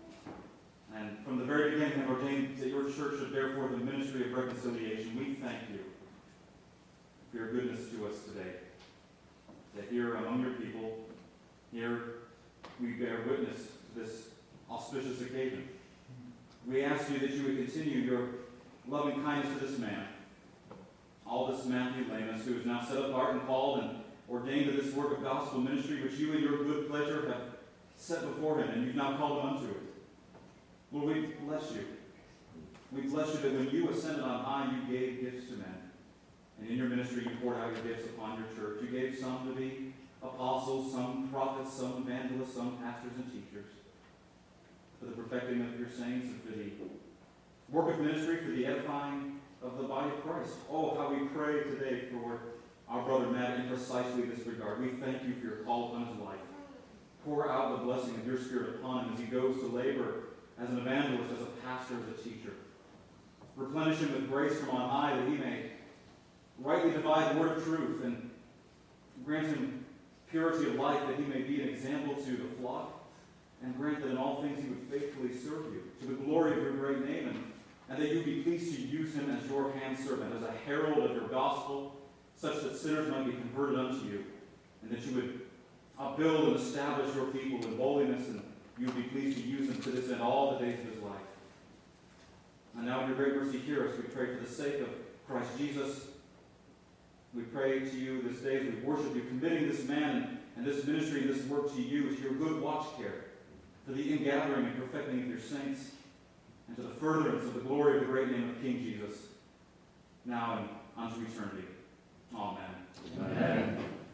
and from the very beginning have ordained that your church should bear forth the ministry of reconciliation, we thank you for your goodness to us today. That here among your people, here we bear witness to this auspicious occasion. We ask you that you would continue your loving kindness to this man, Aldous Matthew Lamus, who is now set apart and called and ordained to this work of gospel ministry, which you in your good pleasure have set before him, and you've now called him unto it. Lord, we bless you. We bless you that when you ascended on high, you gave gifts to men. And in your ministry, you poured out your gifts upon your church. You gave some to be apostles, some prophets, some evangelists, some pastors and teachers, for the perfecting of your saints and for the work of ministry, for the edifying of the body of Christ. Oh, how we pray today for our brother Matt in precisely this regard. We thank you for your call upon his life. Pour out the blessing of your Spirit upon him as he goes to labor as an evangelist, as a pastor, as a teacher. Replenish him with grace from on high that he may rightly divide the word of truth, and grant him purity of life that he may be an example to the flock, and grant that in all things he would faithfully serve you to the glory of your great name, and, and that you be pleased to use him as your handservant, as a herald of your gospel, such that sinners might be converted unto you, and that you would upbuild and establish your people in holiness, and you would be pleased to use him to this end all the days of his life. And now in your great mercy, hear us. We pray for the sake of Christ Jesus. We pray to you this day as we worship you, committing this man and this ministry and this work to you, to your good watch care, for the ingathering and perfecting of your saints, and to the furtherance of the glory of the great name of King Jesus, now and unto eternity. Amen. Amen.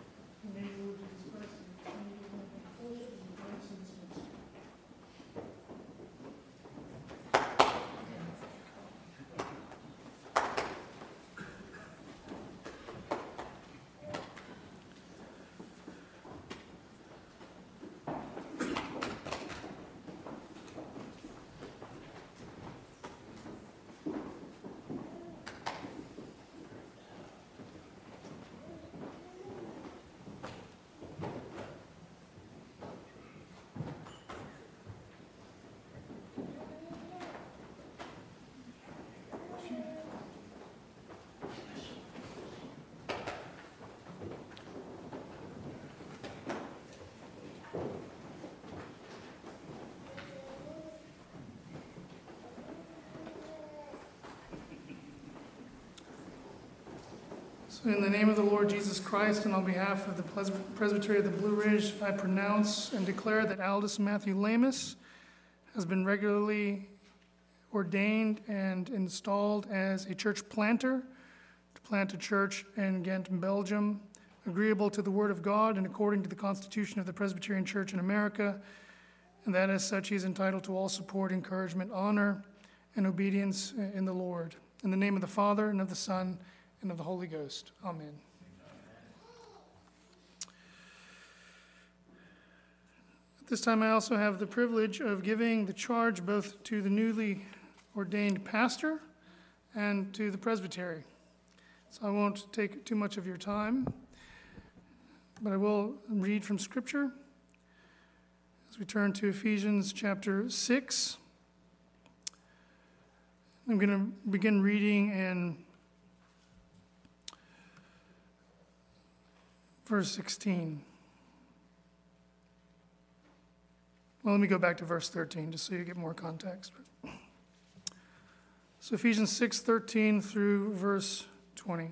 So in the name of the Lord Jesus Christ and on behalf of the Presbytery of the Blue Ridge, I pronounce and declare that Aldous Matthew Lamus has been regularly ordained and installed as a church planter to plant a church in Ghent, Belgium, agreeable to the Word of God and according to the Constitution of the Presbyterian Church in America, and that as such he is entitled to all support, encouragement, honor, and obedience in the Lord. In the name of the Father, and of the Son, and of the Holy Ghost. Amen. At this time, I also have the privilege of giving the charge both to the newly ordained pastor and to the presbytery. So I won't take too much of your time, but I will read from Scripture as we turn to Ephesians chapter six. I'm going to begin reading in verse sixteen. Well, let me go back to verse thirteen, just so you get more context. So Ephesians six thirteen through verse twenty.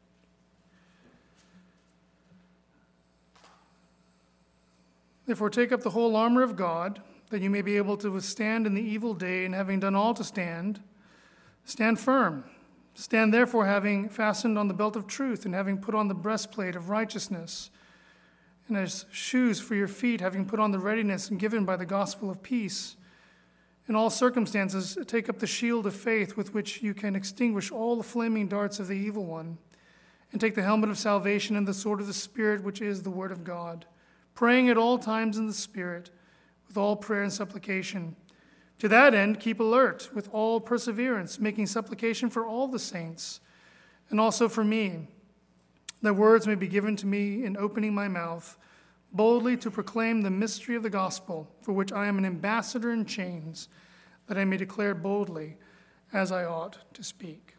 Therefore, take up the whole armor of God, that you may be able to withstand in the evil day, and having done all to stand, stand firm. Stand therefore, having fastened on the belt of truth, and having put on the breastplate of righteousness, and as shoes for your feet, having put on the readiness and given by the gospel of peace. In all circumstances, take up the shield of faith with which you can extinguish all the flaming darts of the evil one, and take the helmet of salvation and the sword of the Spirit, which is the word of God, praying at all times in the Spirit, with all prayer and supplication. To that end, keep alert with all perseverance, making supplication for all the saints, and also for me, that words may be given to me in opening my mouth, boldly to proclaim the mystery of the gospel, for which I am an ambassador in chains, that I may declare boldly as I ought to speak.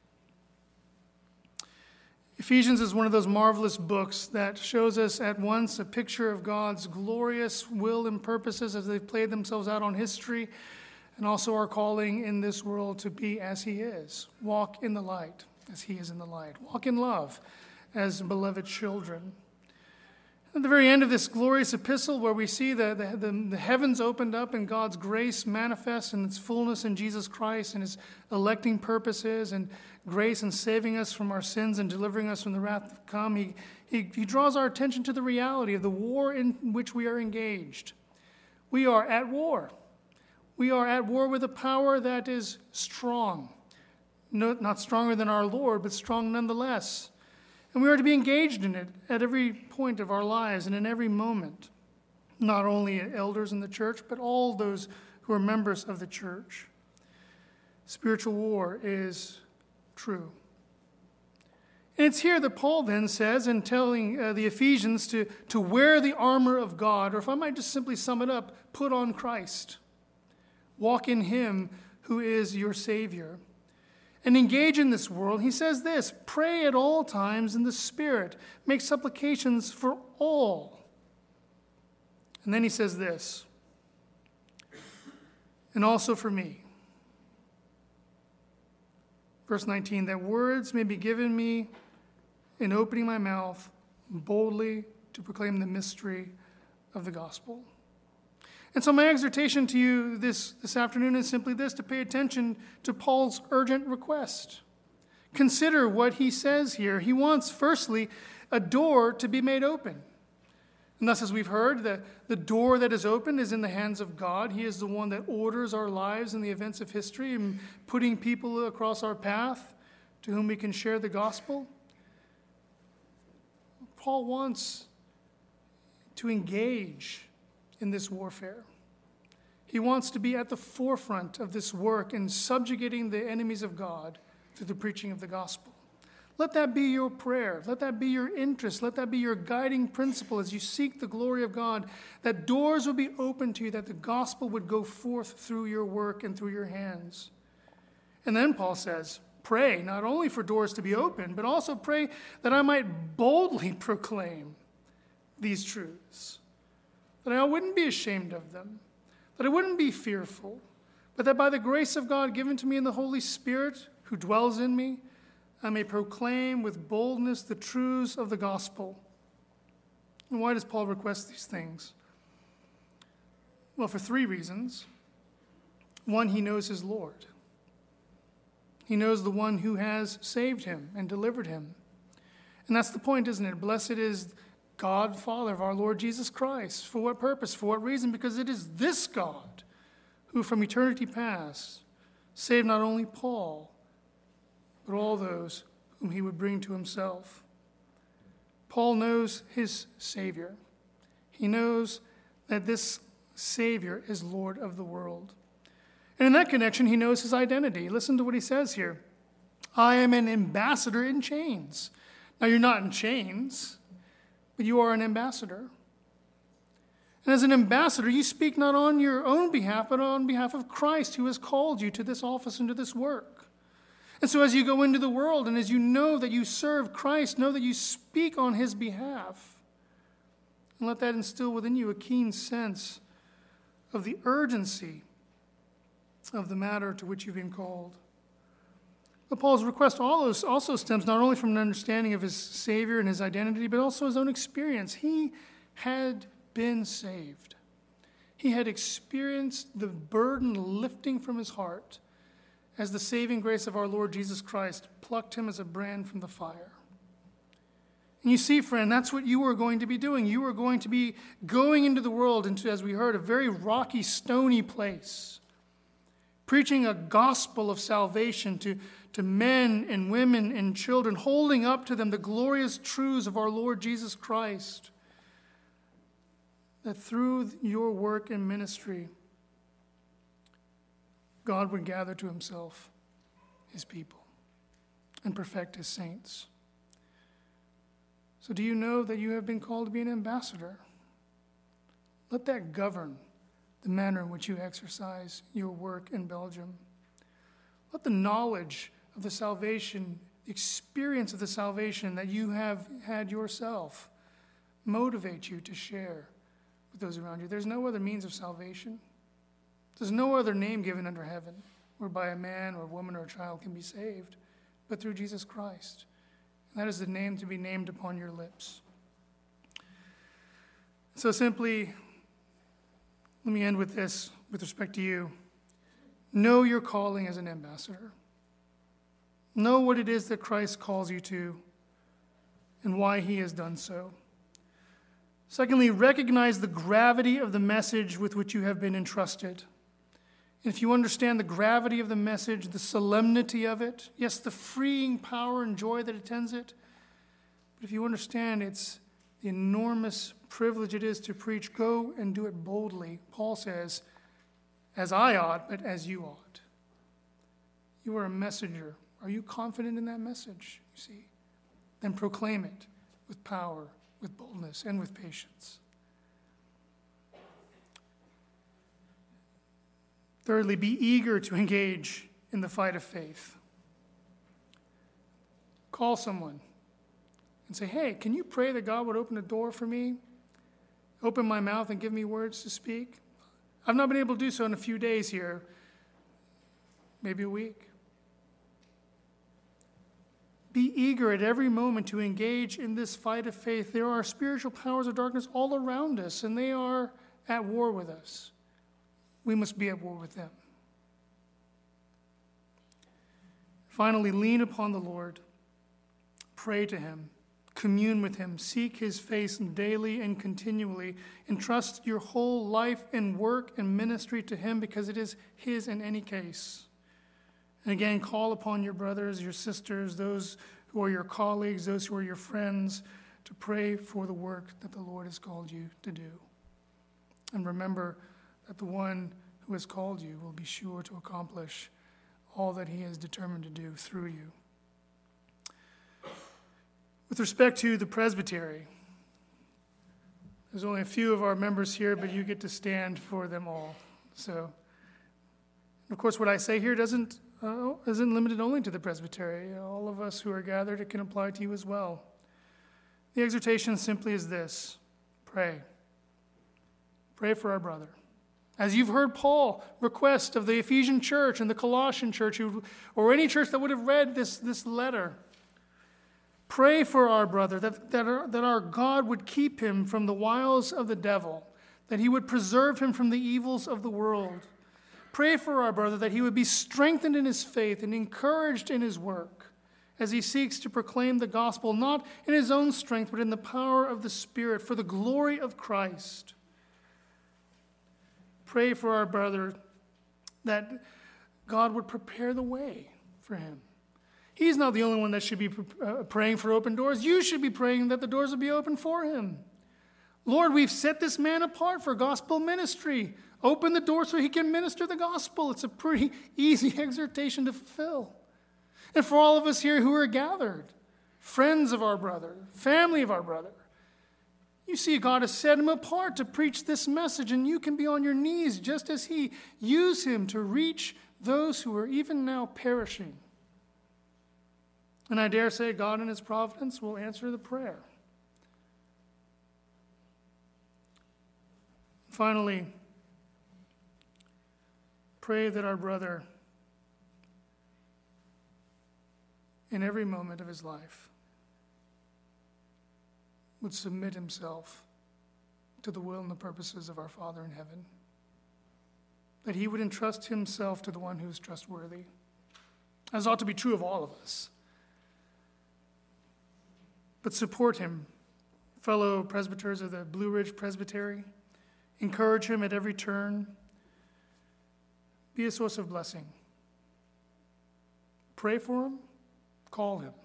Ephesians is one of those marvelous books that shows us at once a picture of God's glorious will and purposes as they've played themselves out on history, and also our calling in this world to be as he is. Walk in the light as he is in the light. Walk in love as beloved children. At the very end of this glorious epistle, where we see the, the, the, the heavens opened up and God's grace manifest in its fullness in Jesus Christ and his electing purposes and grace in saving us from our sins and delivering us from the wrath to come, he, he, he draws our attention to the reality of the war in which we are engaged. We are at war. We are at war with a power that is strong. No, not stronger than our Lord, but strong nonetheless. And we are to be engaged in it at every point of our lives and in every moment. Not only elders in the church, but all those who are members of the church. Spiritual war is true. And it's here that Paul then says, in telling uh, the Ephesians to, to wear the armor of God, or if I might just simply sum it up, put on Christ. Walk in him who is your Savior. And engage in this world. He says this, pray at all times in the Spirit. Make supplications for all. And then he says this, and also for me. Verse nineteen, that words may be given me in opening my mouth boldly to proclaim the mystery of the gospel. And so my exhortation to you this, this afternoon is simply this, to pay attention to Paul's urgent request. Consider what he says here. He wants, firstly, a door to be made open. And thus, as we've heard, the, the door that is open is in the hands of God. He is the one that orders our lives in the events of history and putting people across our path to whom we can share the gospel. Paul wants to engage in this warfare. He wants to be at the forefront of this work in subjugating the enemies of God through the preaching of the gospel. Let that be your prayer. Let that be your interest. Let that be your guiding principle as you seek the glory of God, that doors would be open to you, that the gospel would go forth through your work and through your hands. And then Paul says, pray not only for doors to be open, but also pray that I might boldly proclaim these truths. That I wouldn't be ashamed of them, that I wouldn't be fearful, but that by the grace of God given to me in the Holy Spirit who dwells in me, I may proclaim with boldness the truths of the gospel. And why does Paul request these things? Well, for three reasons. One, he knows his Lord. He knows the one who has saved him and delivered him. And that's the point, isn't it? Blessed is God, Father of our Lord Jesus Christ. For what purpose? For what reason? Because it is this God who from eternity past saved not only Paul, but all those whom he would bring to himself. Paul knows his Savior. He knows that this Savior is Lord of the world. And in that connection, he knows his identity. Listen to what he says here. I am an ambassador in chains. Now, you're not in chains, but you are an ambassador. And as an ambassador, you speak not on your own behalf, but on behalf of Christ, who has called you to this office and to this work. And so as you go into the world, and as you know that you serve Christ, know that you speak on his behalf. And let that instill within you a keen sense of the urgency of the matter to which you've been called. But Paul's request also stems not only from an understanding of his Savior and his identity, but also his own experience. He had been saved. He had experienced the burden lifting from his heart as the saving grace of our Lord Jesus Christ plucked him as a brand from the fire. And you see, friend, that's what you are going to be doing. You are going to be going into the world into, as we heard, a very rocky, stony place, preaching a gospel of salvation to, to men and women and children, holding up to them the glorious truths of our Lord Jesus Christ, that through your work and ministry, God would gather to himself his people and perfect his saints. So do you know that you have been called to be an ambassador? Let that govern the manner in which you exercise your work in Belgium. Let the knowledge of the salvation, the experience of the salvation that you have had yourself, motivate you to share with those around you. There's no other means of salvation. There's no other name given under heaven whereby a man or a woman or a child can be saved, but through Jesus Christ. And that is the name to be named upon your lips. So simply, let me end with this with respect to you. Know your calling as an ambassador. Know what it is that Christ calls you to and why he has done so. Secondly, recognize the gravity of the message with which you have been entrusted. And if you understand the gravity of the message, the solemnity of it, yes, the freeing power and joy that attends it, but if you understand it's the enormous privilege it is to preach, go and do it boldly. Paul says, as I ought, but as you ought. You are a messenger. Are you confident in that message, you see? Then proclaim it with power, with boldness, and with patience. Thirdly, be eager to engage in the fight of faith. Call someone and say, hey, can you pray that God would open a door for me? Open my mouth and give me words to speak? I've not been able to do so in a few days here, maybe a week. Be eager at every moment to engage in this fight of faith. There are spiritual powers of darkness all around us, and they are at war with us. We must be at war with them. Finally, lean upon the Lord. Pray to him. Commune with him. Seek his face daily and continually. Entrust your whole life and work and ministry to him because it is his in any case. And again, call upon your brothers, your sisters, those who are your colleagues, those who are your friends, to pray for the work that the Lord has called you to do. And remember that the one who has called you will be sure to accomplish all that he is determined to do through you. With respect to the presbytery, there's only a few of our members here, but you get to stand for them all. So, of course, what I say here doesn't uh, isn't limited only to the presbytery. All of us who are gathered, it can apply to you as well. The exhortation simply is this: pray. Pray for our brother. As you've heard Paul request of the Ephesian church and the Colossian church, who, or any church that would have read this, this letter, pray for our brother, that, that, our, that our God would keep him from the wiles of the devil, that he would preserve him from the evils of the world. Pray for our brother that he would be strengthened in his faith and encouraged in his work as he seeks to proclaim the gospel, not in his own strength, but in the power of the Spirit, for the glory of Christ. Pray for our brother that God would prepare the way for him. He's not the only one that should be uh, praying for open doors. You should be praying that the doors will be open for him. Lord, we've set this man apart for gospel ministry. Open the door so he can minister the gospel. It's a pretty easy exhortation to fulfill. And for all of us here who are gathered, friends of our brother, family of our brother, you see God has set him apart to preach this message, and you can be on your knees just as he. Use him to reach those who are even now perishing. And I dare say God in his providence will answer the prayer. Finally, pray that our brother, in every moment of his life, would submit himself to the will and the purposes of our Father in heaven. That he would entrust himself to the one who is trustworthy. As ought to be true of all of us. But support him, fellow presbyters of the Blue Ridge Presbytery. Encourage him at every turn. Be a source of blessing. Pray for him. Call him.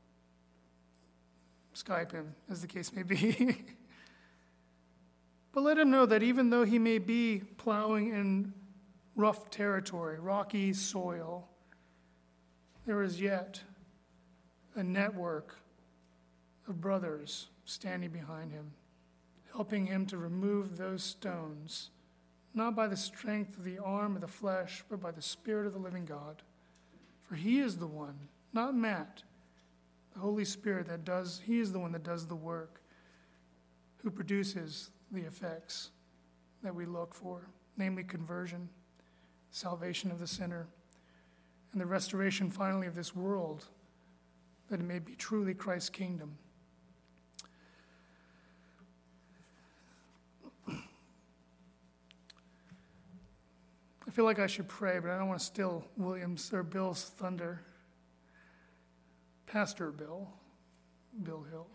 Skype him, as the case may be. But let him know that even though he may be plowing in rough territory, rocky soil, there is yet a network of brothers standing behind him, helping him to remove those stones, not by the strength of the arm of the flesh, but by the Spirit of the living God. For he is the one, not Matt, the Holy Spirit that does, he is the one that does the work, who produces the effects that we look for, namely conversion, salvation of the sinner, and the restoration finally of this world, that it may be truly Christ's kingdom. I feel like I should pray, but I don't want to steal William's or Bill's thunder. Pastor Bill, Bill Hill.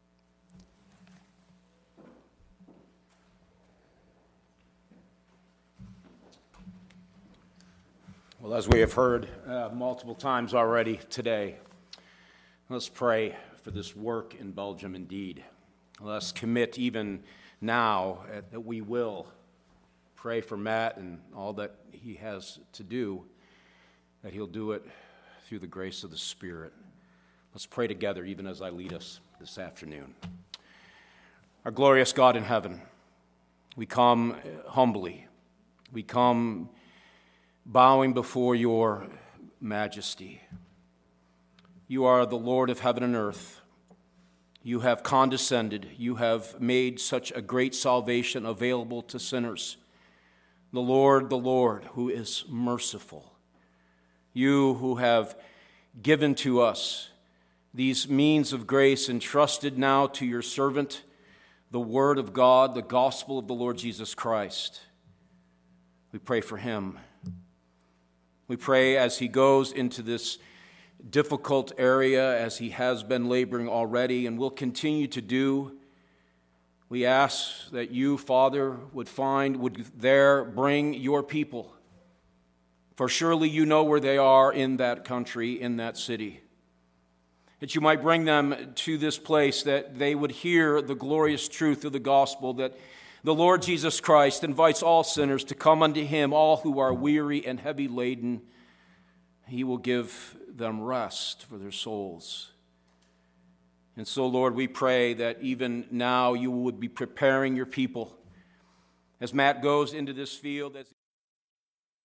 Well, as we have heard uh, multiple times already today, let's pray for this work in Belgium indeed. Let's commit even now uh, that we will pray for Matt and all that he has to do, that he'll do it through the grace of the Spirit. Let's pray together even as I lead us this afternoon. Our glorious God in heaven, we come humbly. We come bowing before your majesty. You are the Lord of heaven and earth. You have condescended. You have made such a great salvation available to sinners. The Lord, the Lord, who is merciful. You who have given to us these means of grace, entrusted now to your servant, the Word of God, the gospel of the Lord Jesus Christ. We pray for him. We pray as he goes into this difficult area, as he has been laboring already and will continue to do. We ask that you, Father, would find, would there bring your people. For surely you know where they are in that country, in that city. That you might bring them to this place, that they would hear the glorious truth of the gospel, that the Lord Jesus Christ invites all sinners to come unto him, all who are weary and heavy laden. He will give them rest for their souls. And so, Lord, we pray that even now you would be preparing your people as Matt goes into this field. As